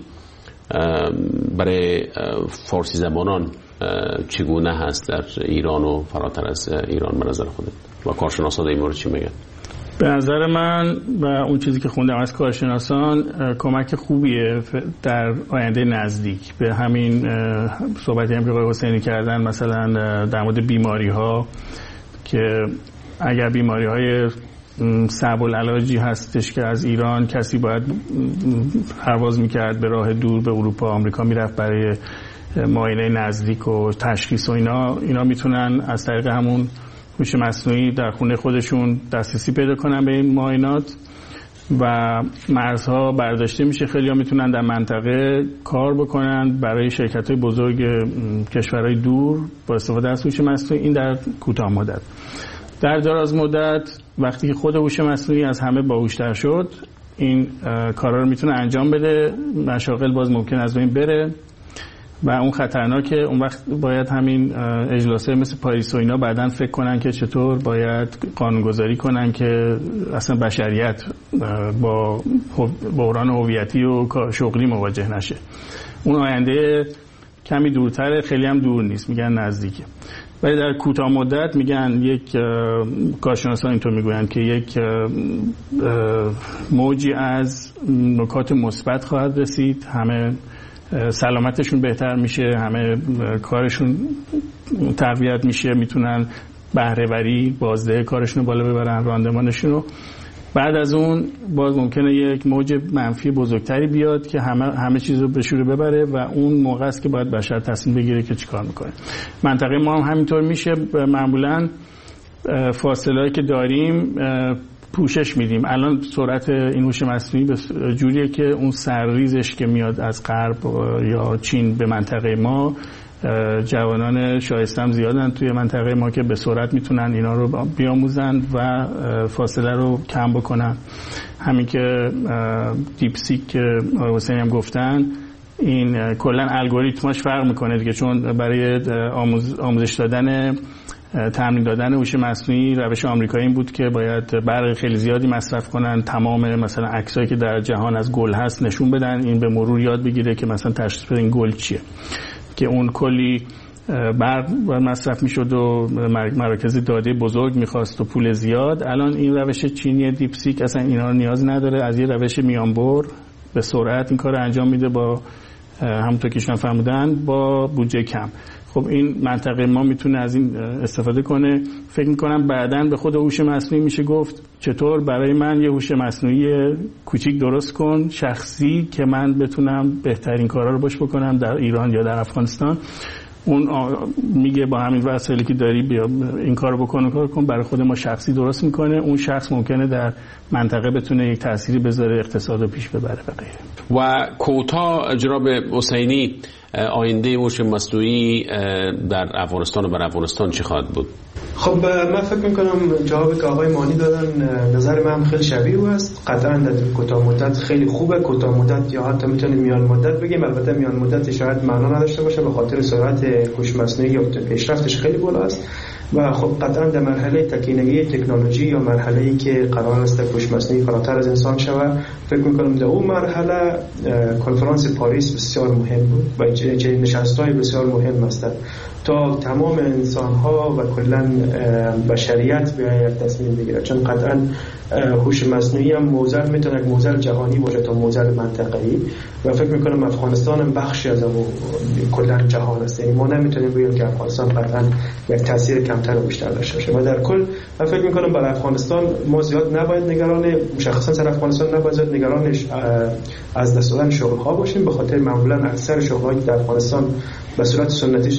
برای فارسی زبانان چگونه هست در ایران و فراتر از ایران به نظر خودت و کارشناسان در این مورد چی میگن؟ به نظر من و اون چیزی که خوندم از کارشناسان کمک خوبیه در آینده نزدیک. به همین صحبتی هم که آقای حسینی کردن، مثلا در مورد بیماری ها که اگر بیماری های صعب العلاجی هستش که از ایران کسی باید پرواز میکرد به راه دور به اروپا آمریکا میرفت برای معاینه نزدیک و تشخیص و اینا اینا میتونن از طریق همون هوش مصنوعی در خونه خودشون دسترسی پیدا کنن به این معاینات و مرزها برداشته میشه. خیلی ها میتونن در منطقه کار بکنن برای شرکت‌های بزرگ کشورهای دور با استفاده از هوش مصنوعی. این در کوتاه مدت. در دراز مدت وقتی که خود هوش مصنوعی از همه باهوش‌تر شد، این کارا رو میتونه انجام بده، مشاغل باز ممکن از بین بره و اون خطرناکه. اون وقت باید همین اجلاسه مثل پاریس و اینا بعداً فکر کنن که چطور باید قانونگذاری کنن که اصلا بشریت با بحران هویتی و شغلی مواجه نشه. اون آینده کمی دورتره، خیلی هم دور نیست، میگن نزدیکه. ولی در کوتاه مدت میگن یک کارشناسان اینطور میگویند که یک موجی از نکات مثبت خواهد رسید، همه سلامتشون بهتر میشه، همه کارشون تقویت میشه، میتونن بهره وری بازده کارشون رو بالا ببرن، راندمانشون رو. بعد از اون باز ممکنه یک موج منفی بزرگتری بیاد که همه همه چیز رو به شوره ببره و اون موقع است که باید بشر تصمیم بگیره که چیکار میکنه. منطقه ما هم همینطور میشه. معمولا فاصله‌ای که داریم پوشش میدیم. الان سرعت این هوش مصنوعی به جوریه که اون سرریزش که میاد از غرب یا چین به منطقه ما، جوانان شایسته هم زیادن توی منطقه ما که به سرعت میتونن اینا رو بیاموزن و فاصله رو کم بکنن. همین که دیپسیک که آقای حسینی هم گفتن، این کلا الگوریتماش فرق میکنه دیگه، چون برای آموز آموزش دادن تمرین دادن هوش مصنوعی روش آمریکایی این بود که باید برق خیلی زیادی مصرف کنن، تمام مثلا عکسایی که در جهان از گل هست نشون بدن، این به مرور یاد بگیره که مثلا تشخیص بده این گل چیه، که اون کلی برق مصرف میشد و مراکز داده بزرگ میخواست و پول زیاد. الان این روش چینی دیپسیک اصلا اینا رو نیاز نداره، از یه روش میانبر به سرعت این کار انجام میده با همونطور که شما فرمودن با بودجه کم. خب این منطقه ما میتونه از این استفاده کنه. فکر میکنم بعداً به خود هوش مصنوعی میشه گفت چطور برای من یه هوش مصنوعی کوچیک درست کن شخصی که من بتونم بهترین کارا رو باش بکنم در ایران یا در افغانستان. اون میگه با همین وسایلی که داری بیا این کارو بکن و کار کن، برای خود ما شخصی درست میکنه. اون شخص ممکنه در منطقه بتونه یک تأثیری بذاره، اقتصاد رو پیش ببره و غیره. و کوتاه جناب حسینی، آینده هوش مصنوعی در افغانستان و بر افغانستان چه خواهد بود؟ خب من فکر میکنم جوابی که آقای مانی دادن نظر من خیلی شبیه است. قطعا در کوتاه مدت خیلی خوبه، کوتاه مدت یا حتی میتونیم میان مدت بگیم. البته میان مدت شاید معنا نداشته باشه به خاطر سرعت هوش مصنوعی یا پیشرفتش خیلی بالا است و خب قطعا در مرحله تکینگی تکنولوژی یا مرحله‌ای که قرار است هوش مصنوعی فراتر از انسان شود، فکر میکنم در اون مرحله کنفرانس پاریس بسیار مهم بود و چنین نشست‌های بسیار مهم است تا تمام انسان‌ها و کلاً بشریت به یک تصمیم بگیره، چون قطعاً هوش مصنوعی هم موضوع میتونه یک موضوع جهانی باشه تا موضوع منطقه‌ای و فکر میکنم افغانستان هم بخشی از اون کلاً جهان است. یعنی ما نمیتونیم بگیم که افغانستان قطعاً یک تاثیر کمتر و بیشتر داشته باشه و در کل من فکر میکنم برای افغانستان ما زیاد نباید نگران، مشخصاً سر افغانستان نباید زیاد نگرانش از دست دادن شغل‌ها باشیم، به خاطر معمولاً اکثر شغل‌هایی که در افغانستان به صورت سنتی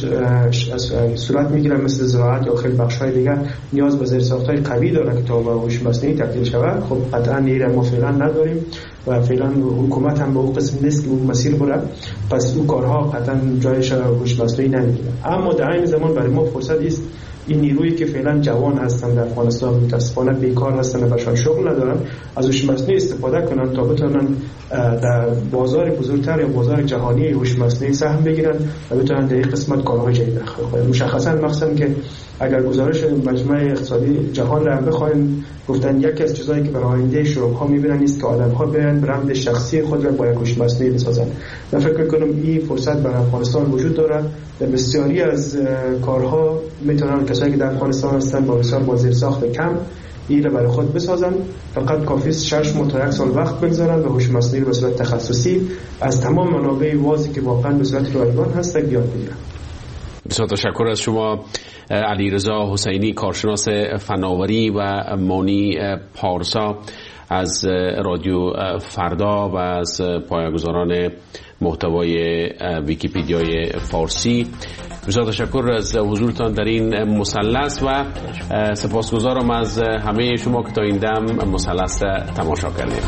صورت میگیرن مثل زراعت یا خیلی بخش‌های دیگر نیاز به زیرساخت‌های قوی داره که تا به هوش مصنوعی تبدیل شود. خب قطعاً این ما فعلا نداریم و فعلا حکومت هم به اون قسم نیست که اون مسیر بره، پس اون کارها قطعاً جایش هوش مصنوعی نمیگیره. اما در این زمان برای ما فرصت است این نیرویی که فعلا جوان هستن در افغانستان متاسفانه بیکار هستن و برشان شغل ندارن از هوش مصنوعی استفاده کنن تا بتونن در بازار بزرگتر یا بازار جهانی هوش مصنوعی سهم بگیرن و بتونن در این قسمت کارهای جدید داخل کنن. مشخصا مخصوصا که اگر گزارش مجمع اقتصادی جهان را بخوایم گفتن یکی از چیزایی که برای آینده شغل‌ها می‌بینن است که آدم‌ها بیان برند شخصی خود را با هوش مصنوعی بسازن. من فکر کنم این فرصت برای افغانستان وجود داره. در بسیاری از کارها میتونن کسایی که در افغانستان هستن با بسیار با زیرساخت کم این را برای خود بسازن، فقط کافی است شش ماه تا یک سال وقت بگذارن و هوش مصنوعی به صورت تخصصی از تمام منابع وازی که واقعا به صورت رایگان هست یاد بگیرن. بسیار تشکر از شما علیرضا حسینی، کارشناس فناوری، و مانی پارسا از رادیو فردا و از پایه‌گذاران محتوای ویکی‌پدیای فارسی. بسیار تشکر از حضورتان در این مثلث و سپاسگزارم از همه شما که تا این دم مثلث تماشا کردید.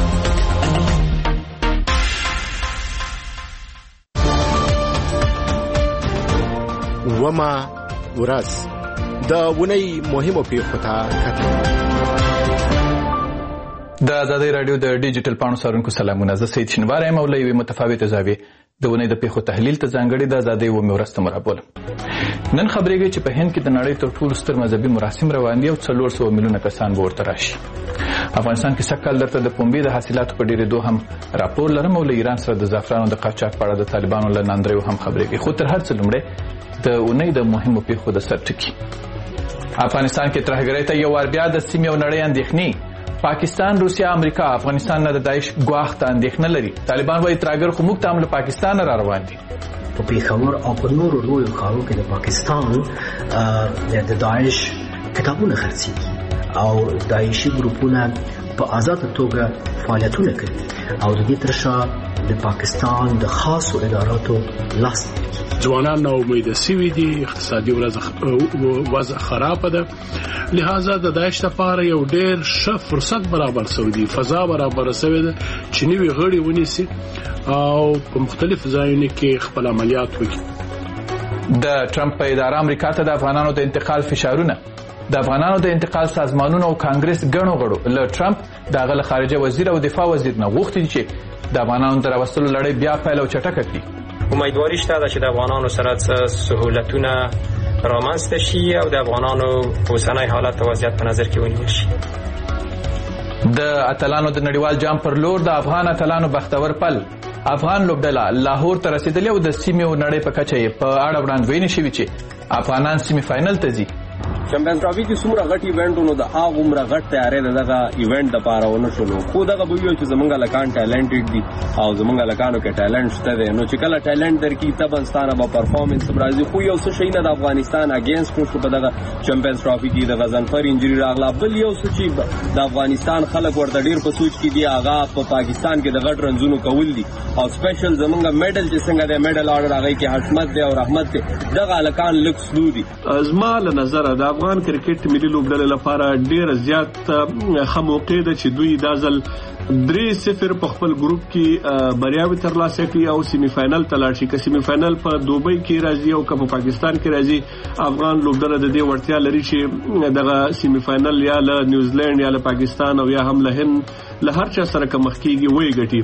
وما ورځ د ونی مهمو پیښو ته کتل. د آزادۍ رادیو د ډیجیټل پاڼو څارونکو سلامونه. زه سید شینواری یم او له یوې متفاوتې زاویې د ونې د پیښو تحلیل ته ځانګړې د آزادۍ اوومې ورځ ته مرابولم. نن خبرېږي چې په هند کې د نړۍ تر ټولو ستر مذهبي مراسم روان دي او څلور سوه میلیونه کسان به ورته راشي. افغانستان کې سږ کال درته د پنبې د حاصلاتو په ډېرېدو هم راپور لرم او له ایران سره د زعفرانو د قاچاق په اړه د طالبانو له ناندریو هم خبرېږي. خو تر هر څه لومړی د اونۍ د مهمو پیښو د سرټکي. افغانستان کې ترهګرۍ ته یو وار بیا د سیمې او نړۍ اندېښنې. پاکستان، روسیا، امریکا افغانستان نه د داعش ګواښ ته اندېښنه لري. طالبان وایي ترهګر خو موږ ته هم له پاکستان را روان دي. په پېښور او په نورو لویو ښارونو کې د پاکستان د داعش کتابونه خرڅېږي او داعشي ګروپونه په آزاده توګه فعالیتونه کوي او د دې تر شا د پاکستان د خاصو اداراتو لاس ځوانان نا امیده سوي دي، اقتصادي وضع خرابه ده، لہذا د داعش لپاره یو ډېر ښه فرصت برابر شوی دی، فضا برابر شوې ده چې نوي غړي ونیسي او په مختلفو ځایونو کې خپل عملیات وکړي. د ټرمپ په اداره امریکا ته د افغانانو د انتقال فشارونه. د افغانانو د انتقال سازمانونو او کانګرس ګڼو غړو له ټرمپ د هغه له خارجه وزیر او دفاع وزیر نه غوښتي دي چې د افغانانو د راوستلو لړۍ بیا پیل او چټکه کړي. امیدواري شته چې د افغانانو سره سهولتونه رامنځته شي او د افغانانو اوسنی حالت او وضعیت په نظر کې ونیول شي. د اتلانو د نړیوال جام پر لور د افغان اتلانو بختور پل. افغان لوبډله لاهور ته رسیدلې او د سیمې او نړۍ په کچه یې په اړه وړاندوینې شوې چې افغانان سیمې فاینل ته ځي. چمپیونز ټرافي کې څومره غټ ایونټونو د هغه عمره غټ تیارې دغه ایونت د پاره ونه شولو، خو دغه به ویل چې زمونږ لکان ټالنټډ دي او زمونږ لکانو کې ټالنټ شته دی، نو چې کله ټالنټ درکې تبنستانه به پرفارمنس راځي، خو یو څه شي نه د افغانستان اگینست شو په دغه چمپیونز ټرافي کې د غزنفر انجری راغله. بل یو څه چې د افغانستان خلک ورته ډیر په سوچ کې دي هغه په پاکستان کې د غټ رنزونو کول دي او سپیشل زمونږ میډل چې څنګه د میډل اورډر هغه کې حشمت دی او رحمت دی، دغه لکان لکس لو دي. ازما له نظر د افغان کرکټ ملي لوبډلې لپاره ډیر زیات ښه موقع ده چې دوی دا ځل درې صفر په خپل ګروپ کې بریاوي ترلاسه کړي او سیمي فائنل ته لاړ شي. که سیمي فائنل په دوبۍ کې راځي او که په پاکستان کې راځي، افغان لوبډله د دې وړتیا لري چې دغه سیمي فائنل یا له نیوزیلند یا له پاکستان او یا هم له هند له هر چا سره کوم مخکېږي وایي ګټي.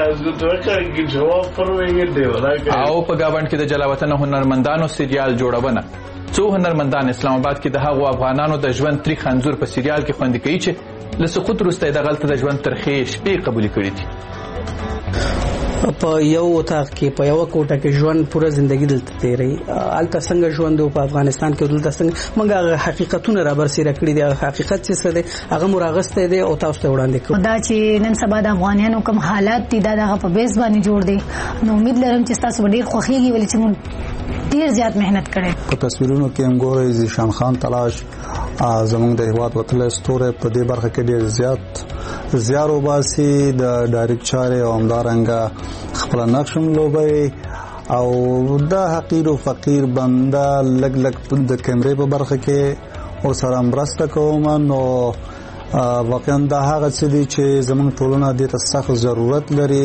او په گاوند کې د جلاوطن هنرمندانو سریال جوړونه څو هنرمندان اسلام آباد کې د هغو افغانانو د ژوند تاریخ انځور په سریال کې خوندي کوي چې له سقوط وروسته د غلطه د ژوند ترخې شپې قبول کړې دي. په یو اتاق کې په یو کوټه کې ژوند پوره ژوندۍ دلته تیری الته څنګه ژوند په افغانستان کې دلته څنګه موږ حقیقتونه را برسېره کړی دي. حقیقت څه دی هغه مراغسته دی او تاسو ته وړاندې کوم دا چې نن سبا د افغانانو کوم حالات دي دا دغه په بیس باندې جوړ دي. نو امید لرم چې تاسو ډیر خوښیږي ولې چې موږ ډیر زیات مهنت کړې. په تصویرونو کې هم ګورئ ذیشان خان تلاش زمونږ د هیواد وتلی ستوری په دې برخه کې ډیر زیات زیار وباسي د ډایرکټ چارې او همدارنګه خپله نقش هم لوبوي او د حقیر و فقیر بنده لږ لږ د کیمرې په برخه کې ورسره مرسته کوم. نو واقعا دا هغه څه دي چې زمونږ ټولنه دې ته سخت ضرورت لري.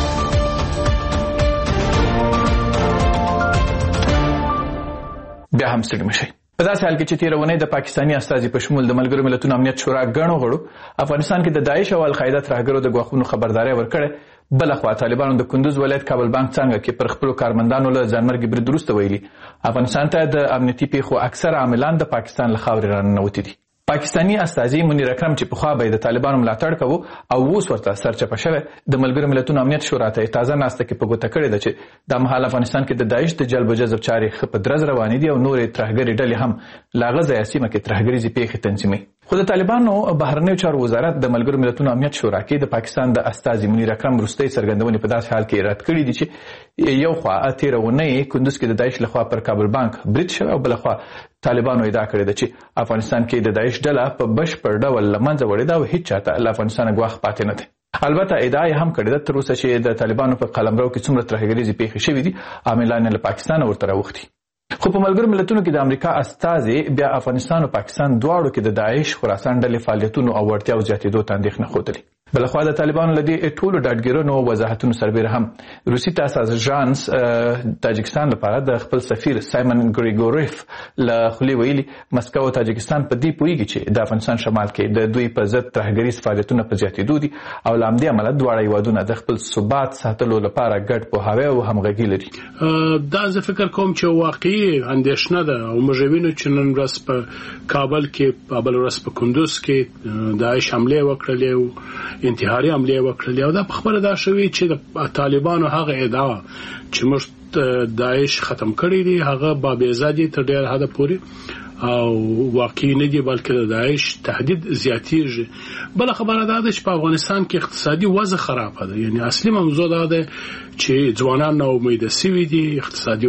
بیا هم ستړي مشئ. په داسې حال کې چې تېره اونۍ د پاکستاني استازي په شمول د ملګرو ملتونو امنیت شورا ګڼو غړو افغانستان کې د داعش او القاعده ترهګرو د ګواښونو خبرداری ورکړې. بلخوا طالبانو د کندوز ولایت کابل بانک څنګه کې پر خپلو کارمندانو له ځانمرګي برید وروسته ویلي افغانستان ته د امنیتي پیښو اکثره عاملان د پاکستان له خاورې راننوتي دي. پاکستاني استازي منیر اکرم چې پخوا به د طالبانو ملاتړ کوو او اوس ورته سرچپه شوی د ملګرو ملتونو امنیت شورا ته تازه ناسته کې په ګوته کړې ده چې د مهال افغانستان کې د داعش د جلب و جذب چارې ښه په درز روانې دي او نورې ترهګرې ډلې هم له هغه ځایه سیمه کې ترهګریزې پیښې تنظیموي. خو د طالبانو بهرنیو چارو وزارت د ملګرو ملتونو امنیت شورا کې د پاکستان د استازي منیر اکرم وروستۍ څرګندونې په داسې حال کې رد کړي دي چې یو خوا تېره اونۍ کندوز کې د داعش لخوا پر کابل بانک برید شوی او بلخوا طالبانو ادعا کړې ده چې افغانستان کې د داعش ډله په بشپړ ډول له منځه وړې ده او هیڅ چاته له افغانستانه ګواښ پاتې نه دی. البته ادعا یې هم کړې ده تر اوسه چې د طالبانو په قلمرو کې څومره ترهګریزې پیښې شوي دي عاملان یې له پاکستانه ورته راوښتي. خو په ملګرو ملتونو کې د امریکا استازي بیا افغانستان او پاکستان دواړو کې د داعش خراسان ډلې فعالیتونو او وړتیاو زیاتېدو ته اندېښنه ښودلې. بلخوا د طالبانو له دې ټولو ډاډګیرانو وضاحتونو سربیره هم روسي تاساس ژانس تاجکستان لپاره د خپل سفیر سایمن ګریګوریف له خولې ویلي مسکو او تاجکستان په دې پوهیږي چې د افغانستان شمال کې د دوی په ضد ترهګریز فعالیتونه په زیاتېدو دي او له همدې امله دواړه هیوادونه د خپل ثبات ساتلو لپاره ګډ پوهاوی او همغږي لري. دا زه فکر کوم چې واقعي اندېښنه ده او موږ وینو چې نن ورځ په کابل کې په بل ورځ په کندوز کې داعش حمله وکړلې او انتحاري حمله وکړلې او دا په خبره دا شوی چې د طالبانو هغه ادعا چې موږ داعش ختم کړی دی هغه بابیزه دي تر ډېر حده پورې او واقعي نه دي بلکې د داعش تهدید زیاتېږي. بل خبره دا ده چې په افغانستان کې اقتصادي وضع خراب ده. یعنی اصلي موضوع دا ده چې ځوانان نا امیده سوي دي اقتصادي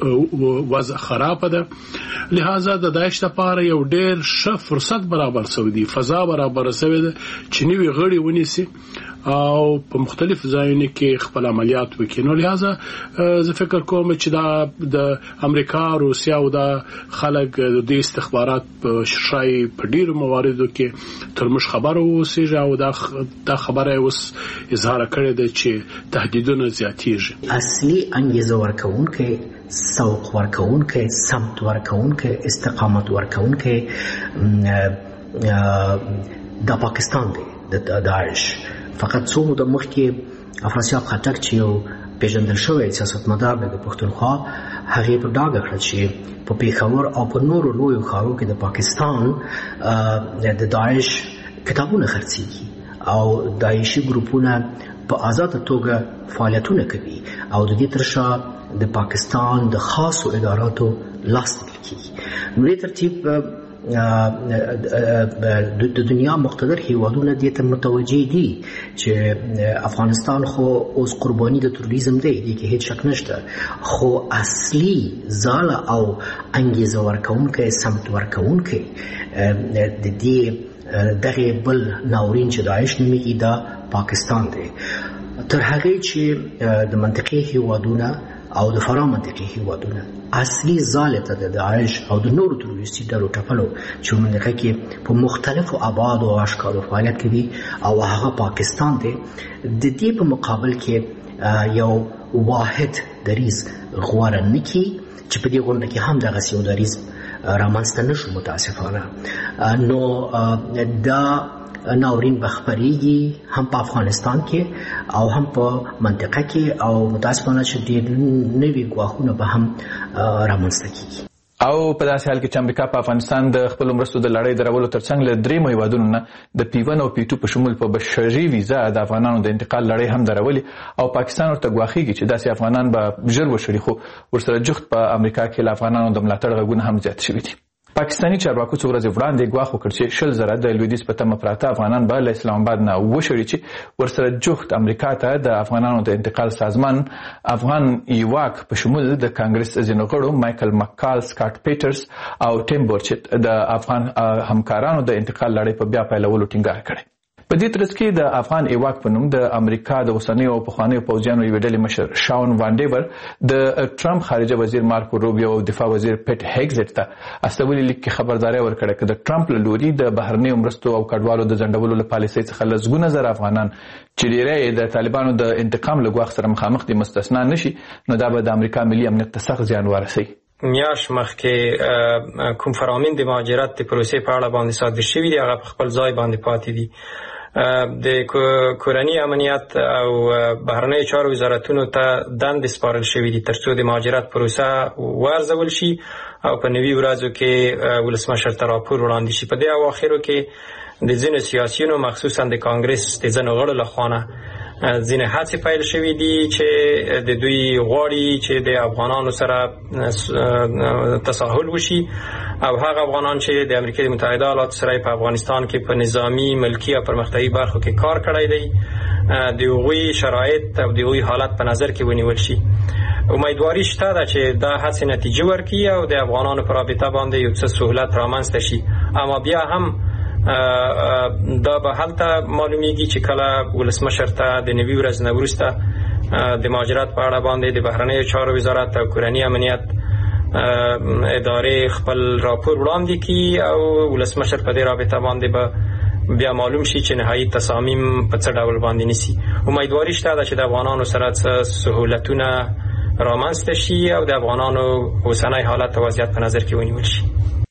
وضع خراب ده لہذا د داعش لپاره یو ډېر ښه فرصت برابر شوی دی فضا برابر شوی ده چې نوي غړي ونیسي او په مختلف ځایونو کې خپل عملیات وکړي. نو لہذا زه فکر کوم چې دا د امریکا روسیا او د خلک د استخبارات په شای په ډیرو مواردو کې تر موږ خبرو اوسېږي او دا دا خبره اوس اظهار کړې ده چې تهدیدونه زیاتېږي. اصلي انګیزه ورکوونکې سوق ورکوونکې سمت ورکوونکې استقامت ورکوونکې د پاکستان دی د داعش. فقط څو موده مخکې افراسیاب خټک چې یو پیژندل شوی سیاستمدار دی د پښتونخوا هغې په ډاګه کړه چې په پېښور او په نورو لویو ښارو کې د پاکستان د داعش کتابونه خرڅېږي او داعشي ګروپونه په آزاده توګه فعالیتونه کوي او د دې تر شا د پاکستان د خاصو اداراتو لاس نیول کېږي. نو دې ترتیب د دنیا مقتدر هیوادونه دې ته متوجه دي چې افغانستان خو اوس قرباني د تروریزم دی دې کې هیڅ شک نشته خو اصلي ځاله او انګیزه ورکوونکی سمت ورکوونکی د دې دغه بل ناورین چې داعش نومیږي دا پاکستان دی. تر هغې چې د منطقې هیوادونه او د فرا منطقي هیوادونه اصلي ځای ته د داعش او د نورو تروریستي ډلو ټپلو چې منطقه کې په مختلفو ابعاد او اشکالو فعالیت کوي او هغه پاکستان دی د دې په مقابل کې یو واحد دریز غواره نکي چې په دې غونډه کې هم دغه یو دریز رامنځته نشو متاسفانه نو دا ناورین بخبریږي هم په افغانستان کې او هم په منطقه کې او متاسفانه چې ډېر نوي ګواښونه به هم رامنځته کیږي او په داسې حال کې چې امریکا په افغانستان د خپل مرستو د لړۍ درولو ترڅنګ له درې هیوادونو نه د پی ون او پی ټو په شمول په بشري ویزا د افغانانو د انتقال لړۍ هم درولي او پاکستان ورته ګواښيږي چې داسې افغانان به ژر وشړي خو ورسره جفت په امریکا کې له افغانانو د ملاتړ غږونه هم زیات شوي دي. پاکستاني چارواکو څو ورځې وړاندې ګواښ وکړ چې شل زره د لویدیځ په تمه پراته افغانان به له اسلام آباد نه وشړي چې ورسره جفت امریکا ته د افغانانو د انتقال سازمان افغان ایواک په شمول د کانګرس ځینو غړو مایکل مکال سکاټ پیټرز او ټیم بورچټ د افغان همکارانو د انتقال لړۍ په بیا پیلولو ټینګار کړی. په دې ترڅ کې د افغان ایواک په نوم د امریکا د اوسنیو او پخوانیو پوځیانو یوې ډلې مشر شاون وانډیور د ټرمپ خارجه وزیر مارکو روبیو او دفاع وزیر پیټ هیګزټ ته استولي لیک کې خبرداري ورکړه چې د ټرمپ له لوري د بهرنیو مرستو او کډوالو د ځنډولو له پالیسۍ څخه لسګونه زره افغانان چې ډېری د طالبانو د انتقام له ګواښ سره مخامخ دي مستثنا نشي نو دا به د امریکا ملي امنیت ته سخت زیان ورسوي. میاش مخکې کوم فرامین د مهاجرت د پروسې په اړه باندې صادر شوي دي هغه په خپل ځای باندې پاتې دي. د کورنی امنیت او بهرنیو چارو وزارتونو ته دندې سپارل شوې دي ترڅو د مهاجرت پروسه وارزول شي او په نوي ورځو کې ولسمشر ته راپور وړاندې شي. په دې اواخرو کې د ځینو سیاسیونو مخصوصا د کانګرس د ځینو غړو لخوا ځینې هڅې پیل شوې دي چې د دوی غواړي چې د افغانانو سره تساهل وشي او هغه افغانان چې د امریکا متحده ایالاتو سره په افغانستان کې په نظامی ملکی او پرمختیايي برخو کې کار کړی دی د هغوی شرایط او د هغوی حالت په نظر کې ونیول شي. امیدواري شته ده چې دا هڅې نتیجه ورکړي او د افغانانو په رابطه باندې یو څه سهولت رامنځته شي. اما بیا هم دا به هلته معلومیږي چې کله ولسمشر ته د نوي ورځ نه وروسته د مهاجرت په اړه باندې د بهرنیو چارو وزارت او کورنی امنیت ادارې خپل راپور وړاندې کړي او ولسمشر په دې رابطه باندې به بیا معلوم شي چې نهایي تصامیم په څه ډول باندې نیسي. امیدواري شته ده چې د افغانانو سره سهولتونه رامنځته شي او د افغانانو اوسنی حالت او وضعیت په نظر کې ونیول شي.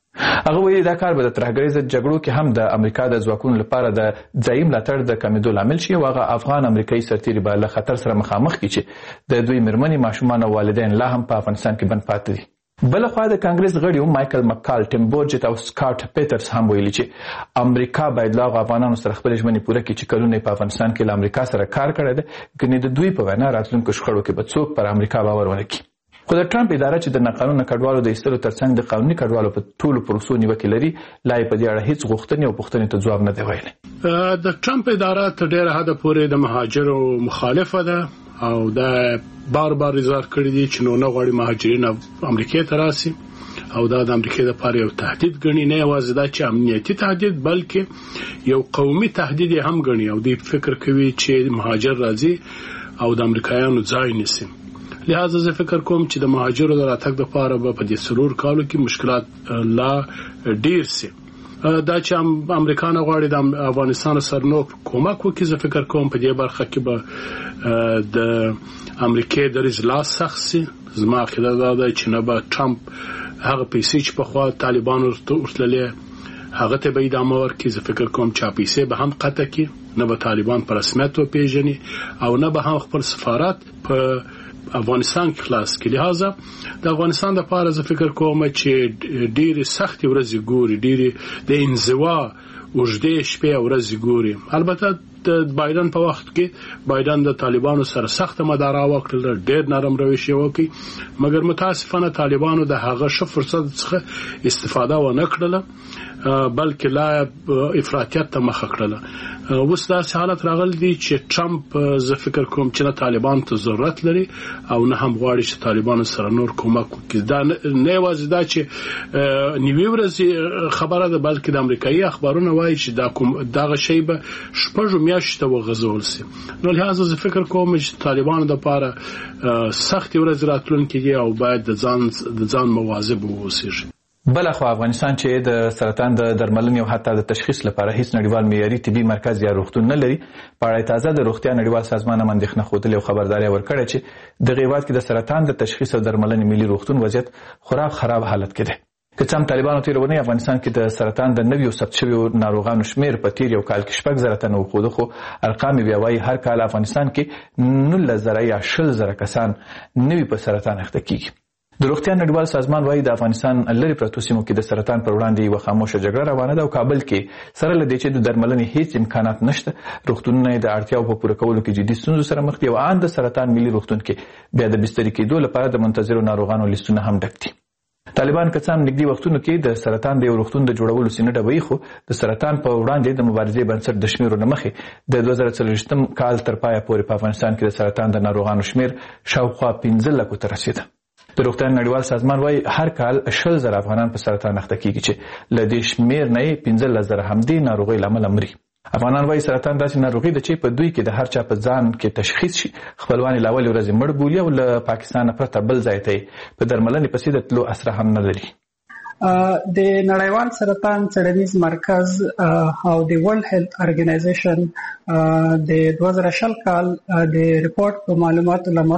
هغه ویلي دا کار به د ترهګریز جګړو کې هم د امریکا د ځواکونو لپاره د ځایي ملاتړ د کمیدو لامل شي او هغه افغان امریکایي سرتیري به له خطر سره مخامخ کړي چې د دوی مېرمنې ماشومان او والدین لا هم په افغانستان کې بند پاتې دي. بلخوا د کانګرس غړیو مایکل مکال ټیم بورچټ او سکاټ پیټرز هم ویلي چې امریکا باید لا افغانانو سره خپل ژمنې پوره کړي چې کلونه په افغانستان کې له امریکا سره کار کړی دی ګنې د دوی په وینا راتلونکو شخړو کې به څوک پر امریکا باور ونه کړي. خو د ټرمپ اداره چې د ناقانونه کډوالو د ایستلو ترڅنګ د قانوني کډوالو په ټولو پروسو نیوکې لري لا یې په دې اړه هیڅ غوښتنې او پوښتنې ته ځواب نه دی ویلی. د ټرمپ اداره تر ډېره حده پورې د مهاجرو مخالفه ده او دا بار بار اظهار کړی دی چې نو نه غواړي مهاجرین امریکا ته راسي او دا د امریکا لپاره یو تهدید ګڼي، نه یوازې دا چې امنیتي تهدید بلکې یو قومي تهدید هم ګڼي او دوی فکر کوي چې مهاجر راځي او د امریکایانو ځای نیسي. لہذا زه فکر کوم چې د مهاجرو د راتګ لپاره به په دې څلور کالو کې مشکلات لا ډیر سي. دا چې امریکا نه غواړي د افغانستان سره نو کومک وکړي، زه فکر کوم په دې برخه کې به د امریکا دریځ لا سخت سي. زما عقیده دا ده چې نه به ټرمپ هغه پیسې چې په خوا طالبانو ورتللې هغه ته به ادامه ورکړي. زه فکر کوم چې پیسې به هم قطع کړي، نه به طالبان په رسمیت وپیژني او نه به هم خپل سفارت په افغانستان کې خلاص کړي. لہذا د افغانستان لپاره زه فکر کوم چې ډېری سخت ورځې ګوري، ډېری د انزوا اوږدې شپې ورځې ګوري. البته د بایدن په وخت کې بایدن د طالبانو سره سخت مدارا وکړل، ډېر نرم روش یې وکړ، مګر متاسفانه طالبانو د هغه ښه فرصت څخه استفاده ونه کړله بلکې لا افراطیت ته مخه کړله. اوس داسې حالت راغلی دی چې ټرمپ زه فکر کوم چې نه طالبان ته ضرورت لري او نه هم غواړي چې طالبانو سره نور کومک وکړي. دا نه یوازې دا چې نیوي ورځې خبره ده بلکې د امریکایي اخبارونه وایي چې دا کوم دغه شی به شپږو میاشتې ته وغځول سي. نو لهدا زه فکر کوم چې طالبانو دپاره سختې ورځې راتلونکې دي او باید د ځان د ځان مواظب واوسېږي. بل خو افغانستان چې د سرطان د درملنې او حتی د تشخیص لپاره هیڅ نړیوال معیاري طبي مرکز یا روغتون نه لري، په اړه تازه د روغتیا نړیوال سازمان هم اندېښنه ښودلې او خبرداری ورکړې چې دغه هېواد کې د سرطان د تشخیص او درملنې ملي روغتون وضعیت خورا خراب حالت کې دی. که څه هم طالبانو تېره اونۍ افغانستان کې د سرطان د نویو ثبت شویو ناروغانو شمېر په تېر یو کال کې شپږ زره تنه وښوده، خو ارقام یې بیا وایي هر کال افغانستان کې نولس زره یا شل زره کسان نوي په سرطان اخته کېږي. د روغتیا نړیوال سازمان وایي د افغانستان لرې پرتو سیمو کې د سرطان پر وړاندې یوه خاموشه جګړه روانه ده او کابل کې سره له دې چې د درملنې هیڅ امکانات نشته، روغتونونه یې د اړتیاو په پوره کولو کې جدي ستونزو سره مخ دي او ان د سرطان ملي روغتون کې بیا د بسترې کېدو لپاره د منتظرو ناروغانو لیستونه هم ډک دي. طالبان که څه هم نږدې وختونو کې د سرطان د یو روغتون د جوړولو سینه ډبوي، خو د سرطان په وړاندې د مبارزې بنسټ د شمیرو نه مخې د دوه زره څلوېښتم کال تر پایه پورې په افغانستان کې د سرطان د ناروغانو شمیر شاوخوا پنځه لکو ته رسېده. د روغتیا نړیوال سازمان وایي هر کال شل زره افغانان په سرطان اخته کېږي چې له دې شمیر نه یې پنځلس زره همدې ناروغۍ له امله مري. افغانان وایي سرطان داسې ناروغي ده چې په دوی کې د هر چا په ځان کې تشخیص شي خپلوان یې له اولې ورځې مړ بولي او له پاکستانه پرته بل ځای ته یې په درملنې پسې د تلو اسره هم نه لري. د نړیوال سرطان څېړنیز مرکز او د ورلد هیلث ارګنایزیشن د دوه زره شل کال د ریپورت په معلوماتو له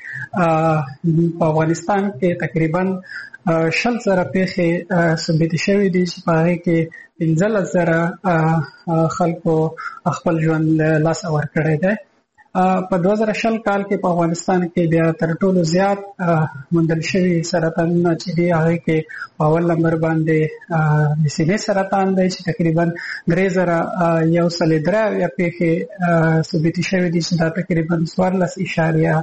مخې په افغانستان کې تقریبا شل زره پیښې ثبت شوې دي چې په هغې کې پنځلس زره خلکو خپل ژوند له لاسه ورکړی دی. په دوه زره شل کال کې په افغانستان کې بیا تر ټولو زیات موندل شوي سرطانونه چې دي هغې کې په اول نمبر باندې د سینې سرطان دی چې تقریبا درې زره یو سل درې اویا پیښې ثبت شوي دي چې دا تقریبا څوارلس اشاریه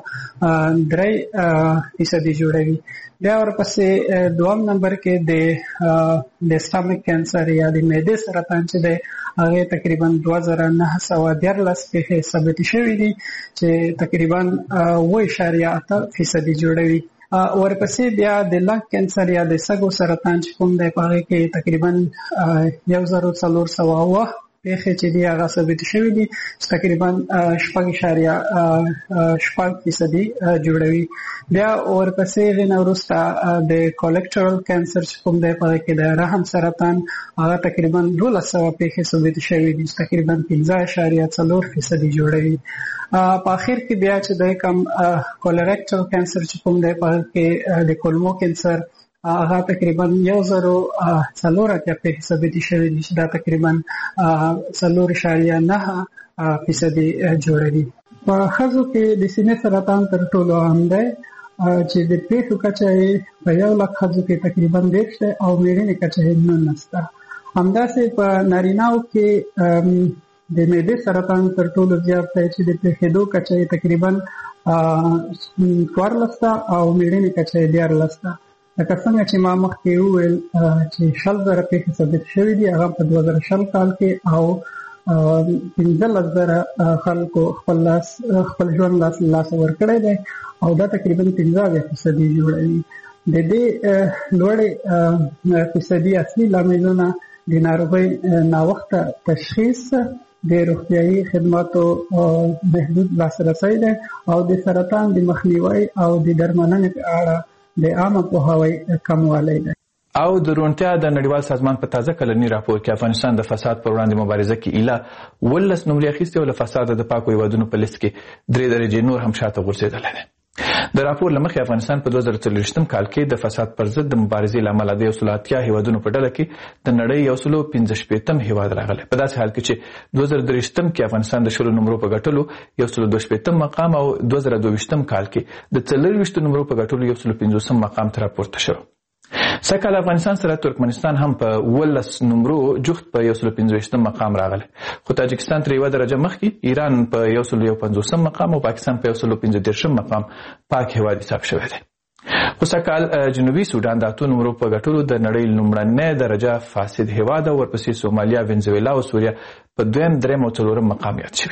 درې فیصدي جوړوي. بیا ورپسې دوم نمبر کې د د سټامک کینسر یا د معدې سرطان چې دی هغې تقریبا دوه زره نهه سوه دیارلس پیښې ثبت شوي دي چې تقریبا اوه اشاریه اته فیصدي جوړوي. ورپسې بیا د لنګ کینسر یا د سږو سرطان چې کوم دی په هغې کې تقریبا یو زر څلور سوه اوه پیښې چې دي هغه ثبت شوي دي چې تقریبا شپږ اشاریه شپږ فیصدي جوړوي. بیا ورپسې هغې نه وروسته د کولکټرل کینسر چې کوم دی په هغې کې د رحم سرطان هغه تقریبا دولس سوه پیښې ثبت شوي دي چې تقریبا پنځه اشاریه څلور فیصدي جوړوي. په اخر کې بیا چې د کوم کولریکټل کینسر چې کوم دی په هغې کې د کولمو کینسر هغه تقریبا یو زرو څلور اتیا پیښې ثبت شوي دي چې دا تقریبا څلور اشاریه نهه فیصدي جوړوي. په ښځو کې د سینې سرطان تر ټولو عام دی چې د پیښو کچه یې په یو لک ښځو کې تقریبا دېرش دی او مېړنې کچه یې نولس ده. همداسې په نارینهو کې د معدې سرطان تر ټولو زیات دی چې د پیښېدو کچه یې تقریبا څوارلس ده او مېړنې کچه یې دیارلس ده. لکه څنګه چې ما مخکې وویل چې شل زره پیښې ثبت شوي دي هغه په دوه زره شل کال کې او پنځلس زره خلکو خپل لاس خپل ژوند لاس لاسه ورکړی دی او دا تقریبا پنځه اویا فیصدي جوړوي. د دې لوړې فیصدي اصلي لاملونه د ناروغۍ ناوخته تشخیص، د روغتیایي خدماتو محدود لاسرسی دی او د سرطان د مخنیوي او د درملنې په اړه د عامه پوهاوي کموالی دی. او د روڼتیا د نړیوال سازمان په تازه کلني راپور کې افغانستان د فساد پر وړاندې مبارزه کې ایله ولس نومرې اخیستې او له فساده د پاکو هیوادونو په لیست کې درې درجې نور هم شاته غورځېدلی دی. د راپور له مخې افغانستان په دوه زره څلوېښتم کال کې د فساد پر ضد د مبارزې له امله د یو سلو اتیا هیوادونو په ډله کې د نړۍ یو سلو پنځه شپېتم هیواد راغلی. په داسې حال کې چې دوه زره درویشتم کې افغانستان د شلو نمرو په ګټلو یو سلو دوه شپېتم مقام او دوه زره دوه ویشتم کال کې د څلرویشتو نمرو په ګټلو یو سلو پنځوسم مقام ته راپورته شو. سږکال افغانستان سره ترکمنستان هم په اوولس نمرو جفت په یو سلو پنځه ویشتم مقام راغلی، خو تاجکستان تر یوه درجه مخکې، ایران په یو سلو یو پنځوسم مقام او پاکستان په یو سلو پنځه دېرشم مقام پاک هیواد حساب شوی دی. خو سږکال جنوبي سودان د اتو نمرو په ګټلو د نړۍ لومړنی درجه فاسد هیواد او ورپسې سومالیا، وینزویلا او سوریه په دویم، دریم او څلورم مقام یاد شوي.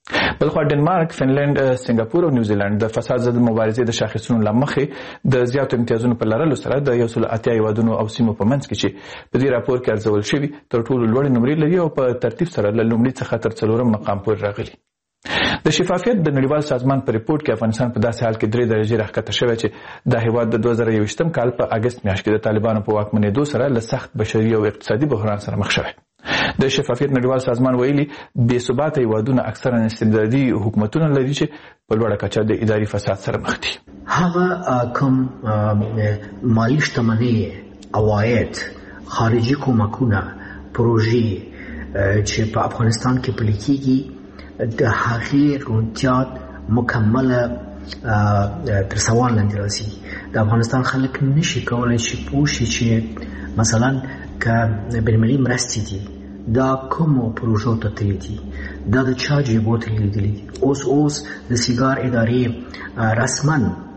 بلخوا ډنمارک، فنلند، سنگاپور او نیوزیلند د فساد ضد مبارزې د شاخصونو لمخې د زیاتو امتیازونو په لرلو سره د یو سل اتیا هیوادونو او سیمو په منځ کې چې په دې راپور کې ارزول شوي تر ټولو لوړې نمرې لري او په ترتیب سره له لومړي څخه تر څلورم مقام پورې راغلي. د شفافیت د نړیوال سازمان په ریپورت کې افغانستان په داسې حال کې درې درجې راښکته شوی چې د هیواد د دوه زره یوویشتم کال په اګست میاشت کې د طالبانو په واکمنېدو سره له سخت بشري او اقتصادي بحران سره مخ شوی. د شفافیت نړیوال سازمان ویلي بې ثباته هیوادونه اکثرا استبدادي حکومتونه لري چې په لوړه کچه د اداري فساد سره مخ دي. هغه کوم مالی شتمنۍ، عواید، خارجي کومکونه، پروژې چې په افغانستان کې پلي کېږي د هغې روڼتیا مکمله تر سوال لاندې راځي. د افغانستان خلک نشي کولی چې پوه شي چې مثلا که بینالمللي مرستې دي دا کومو پروژو ته تللي دي، دا د چا جیبو ته لیدلي دي. اوس اوس د سیګار ادارې رسما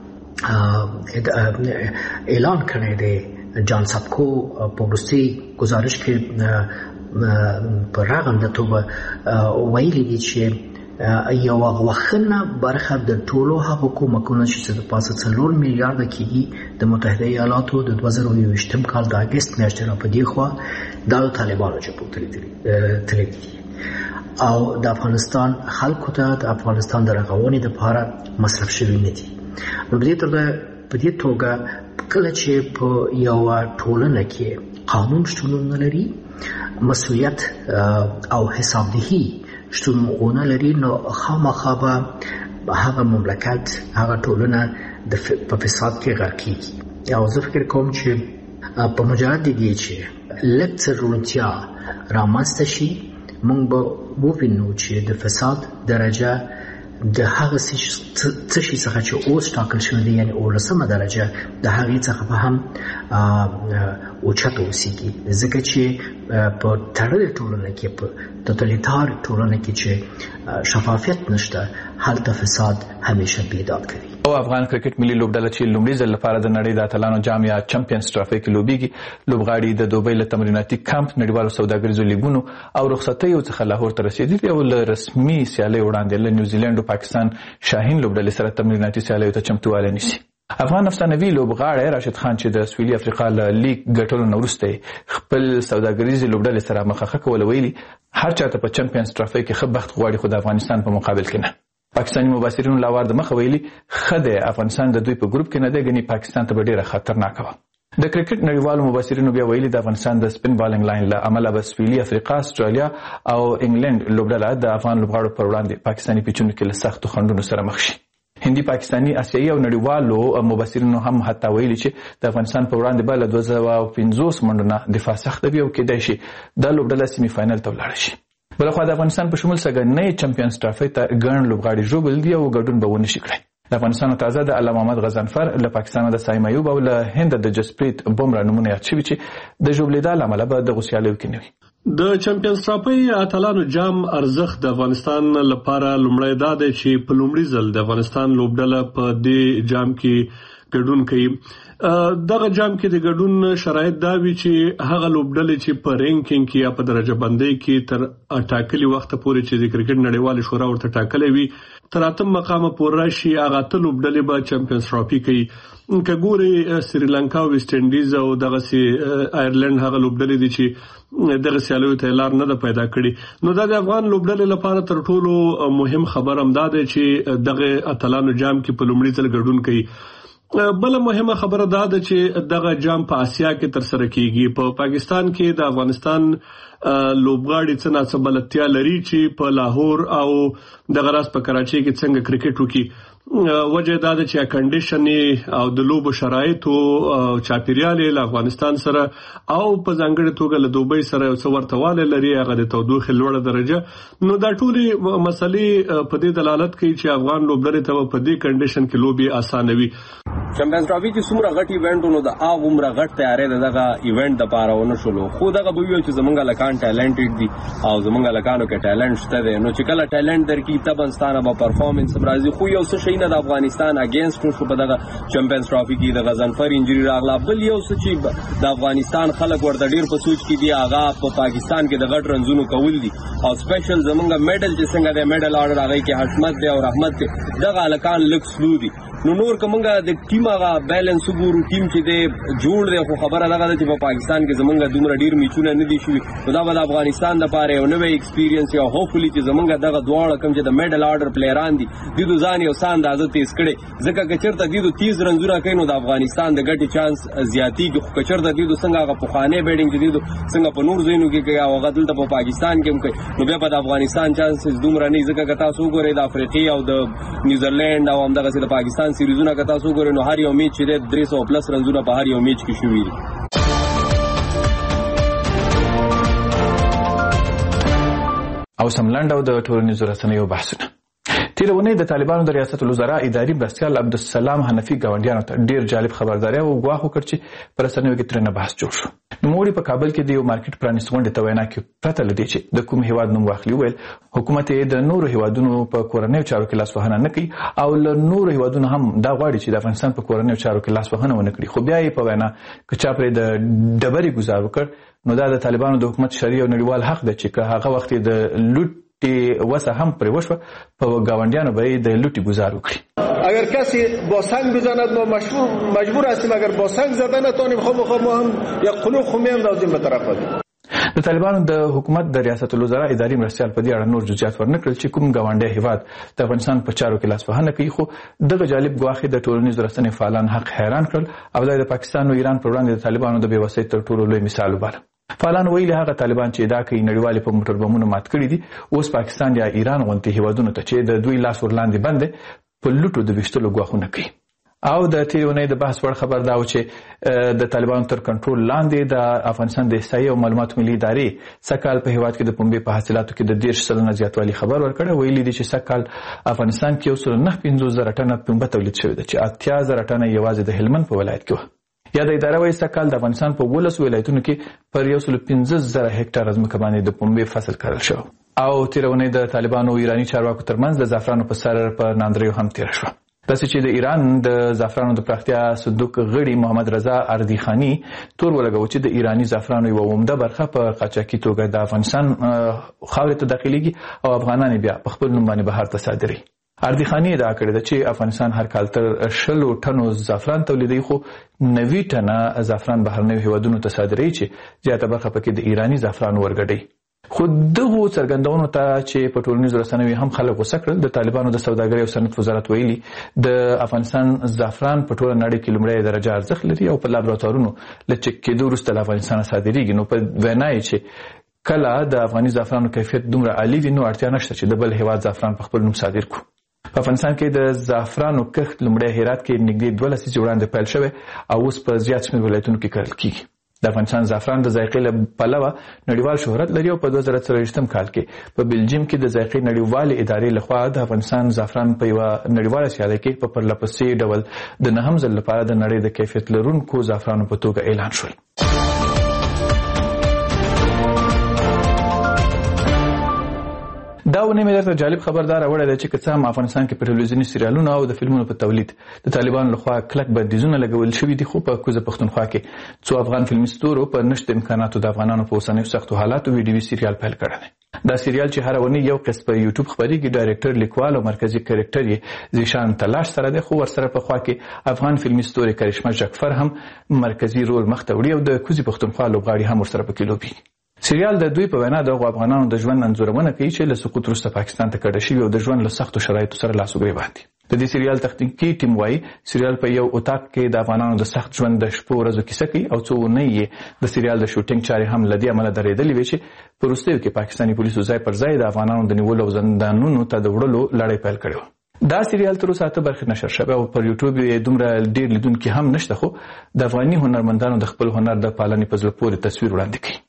اعلان کړی دی، جان سبکو په وروستي ګزارش کې په رغنده توګه ویلي دي چې یوه غوښنه برخه د ټولو هغو کومکونو چې د پاسه څلور میلیارده کېږي د متحده ایالاتو د دوه زره یوویشتم کال د اګست میاشتې را په دې خوا دا د طالبانو جیبو ته تللي دي او د افغانستان خلکو ته د افغانستان د رغونې دپاره مصرف شوي نه دي. نو په دې توګه کله چې په یوه ټولنه کې قانون شتون نه لري، مسؤلیت او حسابدهي شتون ونه لري، نو خامخا به هغه مملکت، هغه ټولنه په فساد کې غرق کېږي. او زه فکر کوم چې په مجرد د دې چې لږ څه روڼتیا رامنځته شي، موږ به ووینو چې د فساد درجه د هغه څه شي څخه چې اوس ټاکل شوی دی، یعنې اوولسمه درجه، د هغې څخه به هم اوچته اوسیږي. ځکه چې په تړلې ټولنه کې، په توتالیتار ټولنه کې چې شفافیت نشته، هلته فساد همیشه بیداد کوي. او افغان کرکټ ملي لوبډله چې لومړي ځل لپاره د نړۍ د اتلانو جام یا چمپیونز ټرافي کې لوبېږي، لوبغاړي د دوبۍ له تمریناتي کمپ، نړیوالو سوداګریزو لیګونو او رخصتیو څخه لاهور ته رسېدلي او له رسمي سیالیو وړاندې له نیوزیلند او پاکستان شاهین لوبډلې سره تمریناتي سیالیو ته چمتووالی نیسي. افغان افسانوي لوبغاړی راشد خان چې د سویلي افریقا له لیګ ګټلو نه وروسته خپل سوداګریزې لوبډلې سره مخه کوله، ویلي هر چاته په چمپیونز ټرافي کې ښه بخت غواړي، خو د افغانستان په مقابل کې نه. پاکستاني مبصرینو لاوار د مخه ویلي ښه دی افغانستان د دوی په ګروپ کې نه دی، ګنې پاکستان ته به ډېره خطرناکه وه. د کرکټ نړیوالو مبصرینو بیا ویلي د افغانستان د سپین بالنګ لاین له امله به سویلي افریقا، استرالیا او انګلند لوبډله د افغان لوبغاړو پر وړاندې پاکستاني پیچونو کې له سختو خنډونو سره مخ شي. هندي، پاکستاني، آسیایي او نړیوالو مبصرینو هم حتی ویلي چې د افغانستان په وړاندې به له دوه سوه پنځوس منډو نه دفاع سخته وي او کیدای شي دا لوبډله سیمي فاینل ته ولاړه شي. بلخوا د افغانستان په شمول سږنۍ چمپیونز ټرافي ته ګڼ لوبغاړي ژوبل دي او ګډون به ونه شي کړی. د افغانستان تازه د الله محمد غضنفر، له پاکستان د سایم ایوب او له هند د جسپریت بومرا نومونه یاد شوي چې د ژوبلېدا له امله به دغو سیالیو کې نه وي. د چمپیونز ټرافي اتلانو جام ارزښت د افغانستان لپاره لومړی دا دی چې په لومړي ځل د افغانستان لوبډله په دې جام کې ګډون کوي. دغه جام کې د ګډون شرایط دا وي چې هغه لوبډلې چې په رینکینګ کې یا په درجه بندۍ کې تر ټاکلي وخته پورې چې د کرکټ نړیوالې شورا ورته ټاکلی وي تر اتم مقامه پورې راشي، هغه اته لوبډلې به چمپیونز ټرافي کوي. که ګورې سریلانکا او ویسټ انډیز او دغسې آیرلینډ هغه لوبډلې دي چې دغه سیالیو ته لار نه ده پیدا کړې، نو دا د افغان لوبډلې لپاره تر ټولو مهم خبر همدا دی چې دغه اتلانو جام کې په لومړي ځل ګډون کوي. بله مهمه خبره دا ده چې دغه جام په آسیا کې ترسره کیږي. په پاکستان کې د افغانستان لوبغاړي څه ناڅه بلدتیا لري چې په لاهور او دغه راز په کراچۍ کې څنګه کرکټ وکړي. وجه دا ده چې کنډیشن او د لوبو شرایط او چاپیریال له افغانستان سره او په ځانګړي توګه له دوبۍ سره یو څه ورتهوالی لري، هغه د تودوخې لوړه درجه. نو دا ټولې مسلې په دې دلالت کوي چې افغان لوبډلې ته په دې کنډیشن کې لوبې اسانه وي. چمپیونز ټرافي چې څومره غټ ایونټ نو د هغه عمره غټ تیارې دغه ایونټ د پاره ونه شولو خو دغه به ویل چې زمونږ لکان ټیلنټډ دي او زمونږ لکانو کې ټیلنټ شته دی نو چې کله ټیلنټ درکې تبنستانه به پرفارمنس راځي خو یو څه شي نه د افغانستان اگینست شو په دغه چمپیونز ټرافي کې د غزنفر انجری راغلا بل یو څه چې د افغانستان خلک ورته ډیر په سوچ کې دي هغه په پاکستان کې د غټ رنزونو کول دي او سپیشل زمونږ میډل چې څنګه د میډل آرډر هغه کې حشمت دی او رحمت دی دغه لکان لک سلو دي نو نور کومه د ټیم هغه بیلانس وګورو ټیم چې دی جوړ دی خو خبره لګا چې په پاکستان کې زمونږ دومره ډیر میچونه نه دي شوي دا به د افغانستان د پاره یو نوې ایکسپیرینس یا هوپفلی چې زمونږ دغه دواړه کوم چې د میډل آرډر پلیران دي د دوه ځان یو سان اندازه تیز کړي ځکه چې چرته د دوه تیز رنزونه کوي نو د افغانستان د ګټي چانس زیاتی کې خو چرته د دوه څنګه هغه پخوانه بیډینګ چې د څنګه په نور زینو کې کوي او غدل ته په پاکستان کې هم کوي نو بیا په افغانستان چانس دومره نه ځکه که تاسو وګورئ د افریقي او د نیوزیلند او همدغه د پاکستان سیریزونه که تاسو وګورئ نو هر یو میچ چې درې سوه پلس رنزونه په هر یو میچ کې شوي دي او سملند او د ټولنیزو رسنیو بحثونه تیر ونې د طالبانو د ریاست الوزرا اداري مرستیال عبدالسلام حنفي ګاونډیانو ته ډیر جالب خبرداري او ګواښ وکړ چې پر رسنیو کې ترنه بحث جوړ شو نوموړي په کابل کې د یو مارکیټ پرانیست غونډې ته وینا کې پرته لدی چې د کوم هیواد نوم واخلي ویل حکومت د نورو هیوادونو په کورنیو چارو کې لاس وهنه نه کوي او له نورو هیوادونو هم دا غواړي چې د افغانستان په کورنیو چارو کې لاس وهنه ونه کړي خو بیا یې په وینا کې چا پرې د ډبرې گزار وکړ نو دا د طالبانو د حکومت شرعي او نړیوال حق دی چې هغه وخت د لوټ وسه هم پر وشو په گاونډیانو به د لوټي گزار وکړي اگر کسی با سنگ بزند ما مجبور مجبور هستیم اگر با سنگ زدن نتونیم خب خب ما هم یک قلوق خو میاندازیم به طرف بدیم د طالبانو د حکومت د ریاست الوزرا اداري مرستیال په دې اړه نور جزئیات ورنکړل چې کوم گاونډي هیواد د افغانستان په چارو کې لاس وهنه کوي خو دغه جالب ګواښ د ټولنیزو رسنیو فعالان حق حیران کړل او د پاکستان او ایران پر وړاندې د طالبانو د بې وسۍ تر ټولو لوی مثال وباله فعالان ویلي هغه طالبان چې دا کوي نړیوالې په موټر بمونو مات کړي دي اوس پاکستان یا ایران غونډې هیوادونو ته چې د دوی لاس ورلاندې بند په لوټو د ویشتلو ګواښونه کوي او د تیر ونې د بحث وړ خبر دا و چې د طالبانو تر کنټرول لاندې د افغانستان د احصایې او معلوماتو ملي ادارې سږکال په هیواد کې د پنبې په حاصلاتو کې د دېرش سلنه زیاتوالي خبر ورکړی ویلي دي چې سږکال افغانستان کې یو سل نهه پنځوس زره ټنه پنبه تولید شوې ده چې اتیا زره ټنه یوازې د هلمند په ولایت کې وه یا د اداره وایي سږکال د افغانستان په ولس ولایتونو کې پر یو سل پنځه زره هکټاره ځمکه باندې د پنبې فصل کرل شو او تیر ونې د طالبانو او ایراني چارواکو ترمنځ د زعفرانو په سر په ناندریو هم تیر شو داسې چې د ایران د زعفرانو د پراختیا صندوق غړي محمد رضا اردیخانی تور ولګو چې د ایراني زعفرانو یو عمده برخه په قاچاقي توګه د افغانستان خاورې ته داخليږي او افغانان بیا په خپل نوم باندې بهر ته صادري اردیخانی ادعا کړې ده چې افغانستان هر کال تر شلو ټنو زعفران تولیدوي خو نوي ټنه زعفران بهرنیو هیوادونو ته صادروي چې زیاته برخه پکې د ایراني زعفرانو ورګډي خو دغه څرګندونو ته چې په ټولنیزو رسنیو هم خلک غوسه کړل د طالبانو د سوداګرۍ او صنعت وزارت ویلي د افغانستان زعفران په ټوله نړۍ کې لومړی درجه ارزښت لري او په لابراتوارونو له چک کېدو وروسته له افغانستان صادریږي نو په وینا یې چې کله د افغاني زعفرانو کیفیت دومره عالي وي نو اړتیا نشته چې د بل هیواد زعفران په خپل نوم صادر کړو په افغانستان کې د زعفرانو کښت لومړی هرات کې نږدې دوه لسیزې وړاندې پیل شوی او اوس په زیات شمېر ولایتونو کې کرل کېږي د افغانستان زعفران د ذایقې له پلوه نړیوال شهرت لري او په دوه زره څلوېښتم کال کې په بلجیم کې د ذایقې نړیوالې ادارې لخوا د افغانستان زعفران په یوه نړیواله سیالۍ کې په پرلپسې ډول د نهم ځل لپاره د نړۍ د کیفیت لرونکو زعفرانو په توګه اعلان شول دا ونې مې درته جالب خبردار وړی دی چې که څه هم افغانستان کې په ټلویزیوني سریالونو او د فلمونو په تولید د طالبانو لخوا کلک بندیزونه لګول شوي دي خو په کوزه پښتونخوا کې څو افغان فلمي ستورو په نشت امکاناتو د افغانانو په اوسنیو سختو حالاتو ویډیوي سریال پیل کړی دی دا سریال چې هره ونې یو قسط په یوټیوب خپرېږي ډایرکټر لیکوال او مرکزي کرکټر یې زیشان تلاش سره دی خو ورسره په خوا کې افغان فلمي ستوري کرشمه جعفر هم مرکزي رول مخته وړي او د کوزې پښتونخوا لوبغاړي هم ورسره پکې لوبېږي سریال د دوی په وینا د افغانانو د ژوند انځورونه کوي چې له سقوط وروسته پاکستان ته کډه شوي او د ژوند له سختو شرایطو سره لاس و ګرېوان دي د دې سریال تخنیکي ټیم وایي سریال په یو اتاق کې د افغانانو د سخت ژوند د شپو ورځو کیسه کوي او څو اونۍ یې د سریال د شوټینګ چارې هم له دې امله درېدلې وې چې په وروستیو کې پاکستاني پولیسو ځای پر ځای د افغانانو د نیولو او زندانونو ته د وړلو لړۍ پیل کړې وه دا سریال تر اوسه اته برخې نشر شوی او پر یوټیوب یې دومره ډېر لیدونکي هم نشته خو د افغاني هنرمندانو د خپل هنر د پالنې په زړه پورې تصویر وړاندې کوي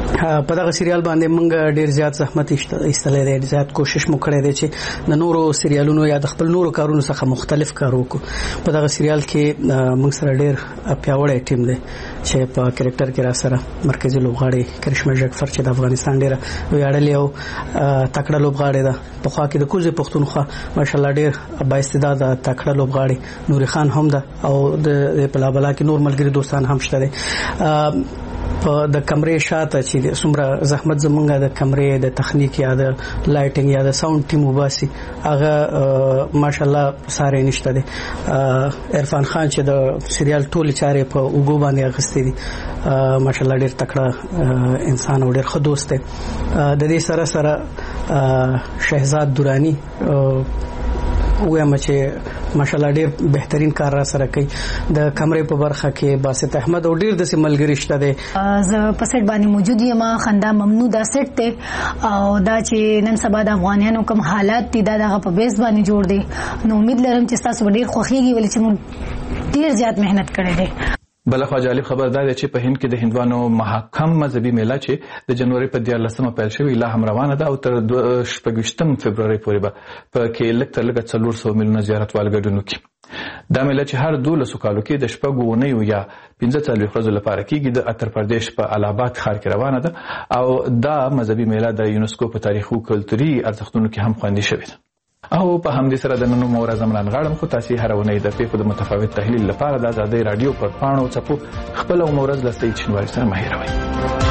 په دغه سریال باندې موږ ډیر زیات زحمت ایستلې دي، زیات کوشش مو کړی دی چې د نورو سریالونو یا د خپل نورو کارونو څخه مختلف کار وکړو. په دغه سریال کې موږ سره ډیر پیاوړی ټیم دی چې په کریکټر کې را سره مرکزی لوبغاړي کرشمه جعفر چې د افغانستان ډیره ویاړلې او تکړه لوبغاړي ده. په خوا کې د کوزي پښتونخوا ماشالله ډیر با استعداد تکړه لوبغاړي نوري خان هم ده او د بلابلا کې نور ملګری دوستان هم شته دي. په د کمرې شاته چې څومره زحمت زمونږه د کمرې د تخنیک یا د لایټینګ یا د ساوند ټیم وباسي هغه ماشالله ساره نشته دي. عرفان خان چې د سریال ټول چارې په وګو باندې اغستې دي ماشالله ډیر تکړه انسان او ډیر ښه دوست دی. د دې سره سره شهزاد دورانی وایم چې ماشالله ډیر بهترین کار را سره کوي. د کمرې په برخه کې باسط احمد او ډیر د ملګری شته دي. زه په سیټ باندې موجود یم، خندا ممنوع دا سیټ ته او دا چې نن سبا د افغانانو کوم حالات دي دا دغه په بیس باندې جوړ دي. نو امید لرم چې تاسو ډیر خوښیږي ولې چې موږ ډیر زیات مهنت کړی دی. بلخوا جالب خبر دا دی چې په هند کې د هندوانو محکم مذهبي میله چې د جنوري په دیارلسمه پیل شوې لا هم روانه ده او تر شپږویشتم فبروري پورې به په کې لږ تر لږه څلور سوه میلیونه زیارتوال ګډون وکړي. دا میله چې هر دولسو کالو کې د شپږو اونیو یا پنځه څلوېښت ورځو لپاره کېږي د اتر پردیش په الہ آباد ښار کې روانه ده او دا مذهبي میله د یونسکو په تاریخي او کلتوري ارزښتونو کې هم خوندي شوې ده. او په همدې سره د ننو مورز امران غاړم خو تاسو هر ونې د پیښو د متفاوت تحلیل لپاره د آزادۍ رادیو پر پاڼو چپو خپل مورز لسته چنوار سره مهیروي.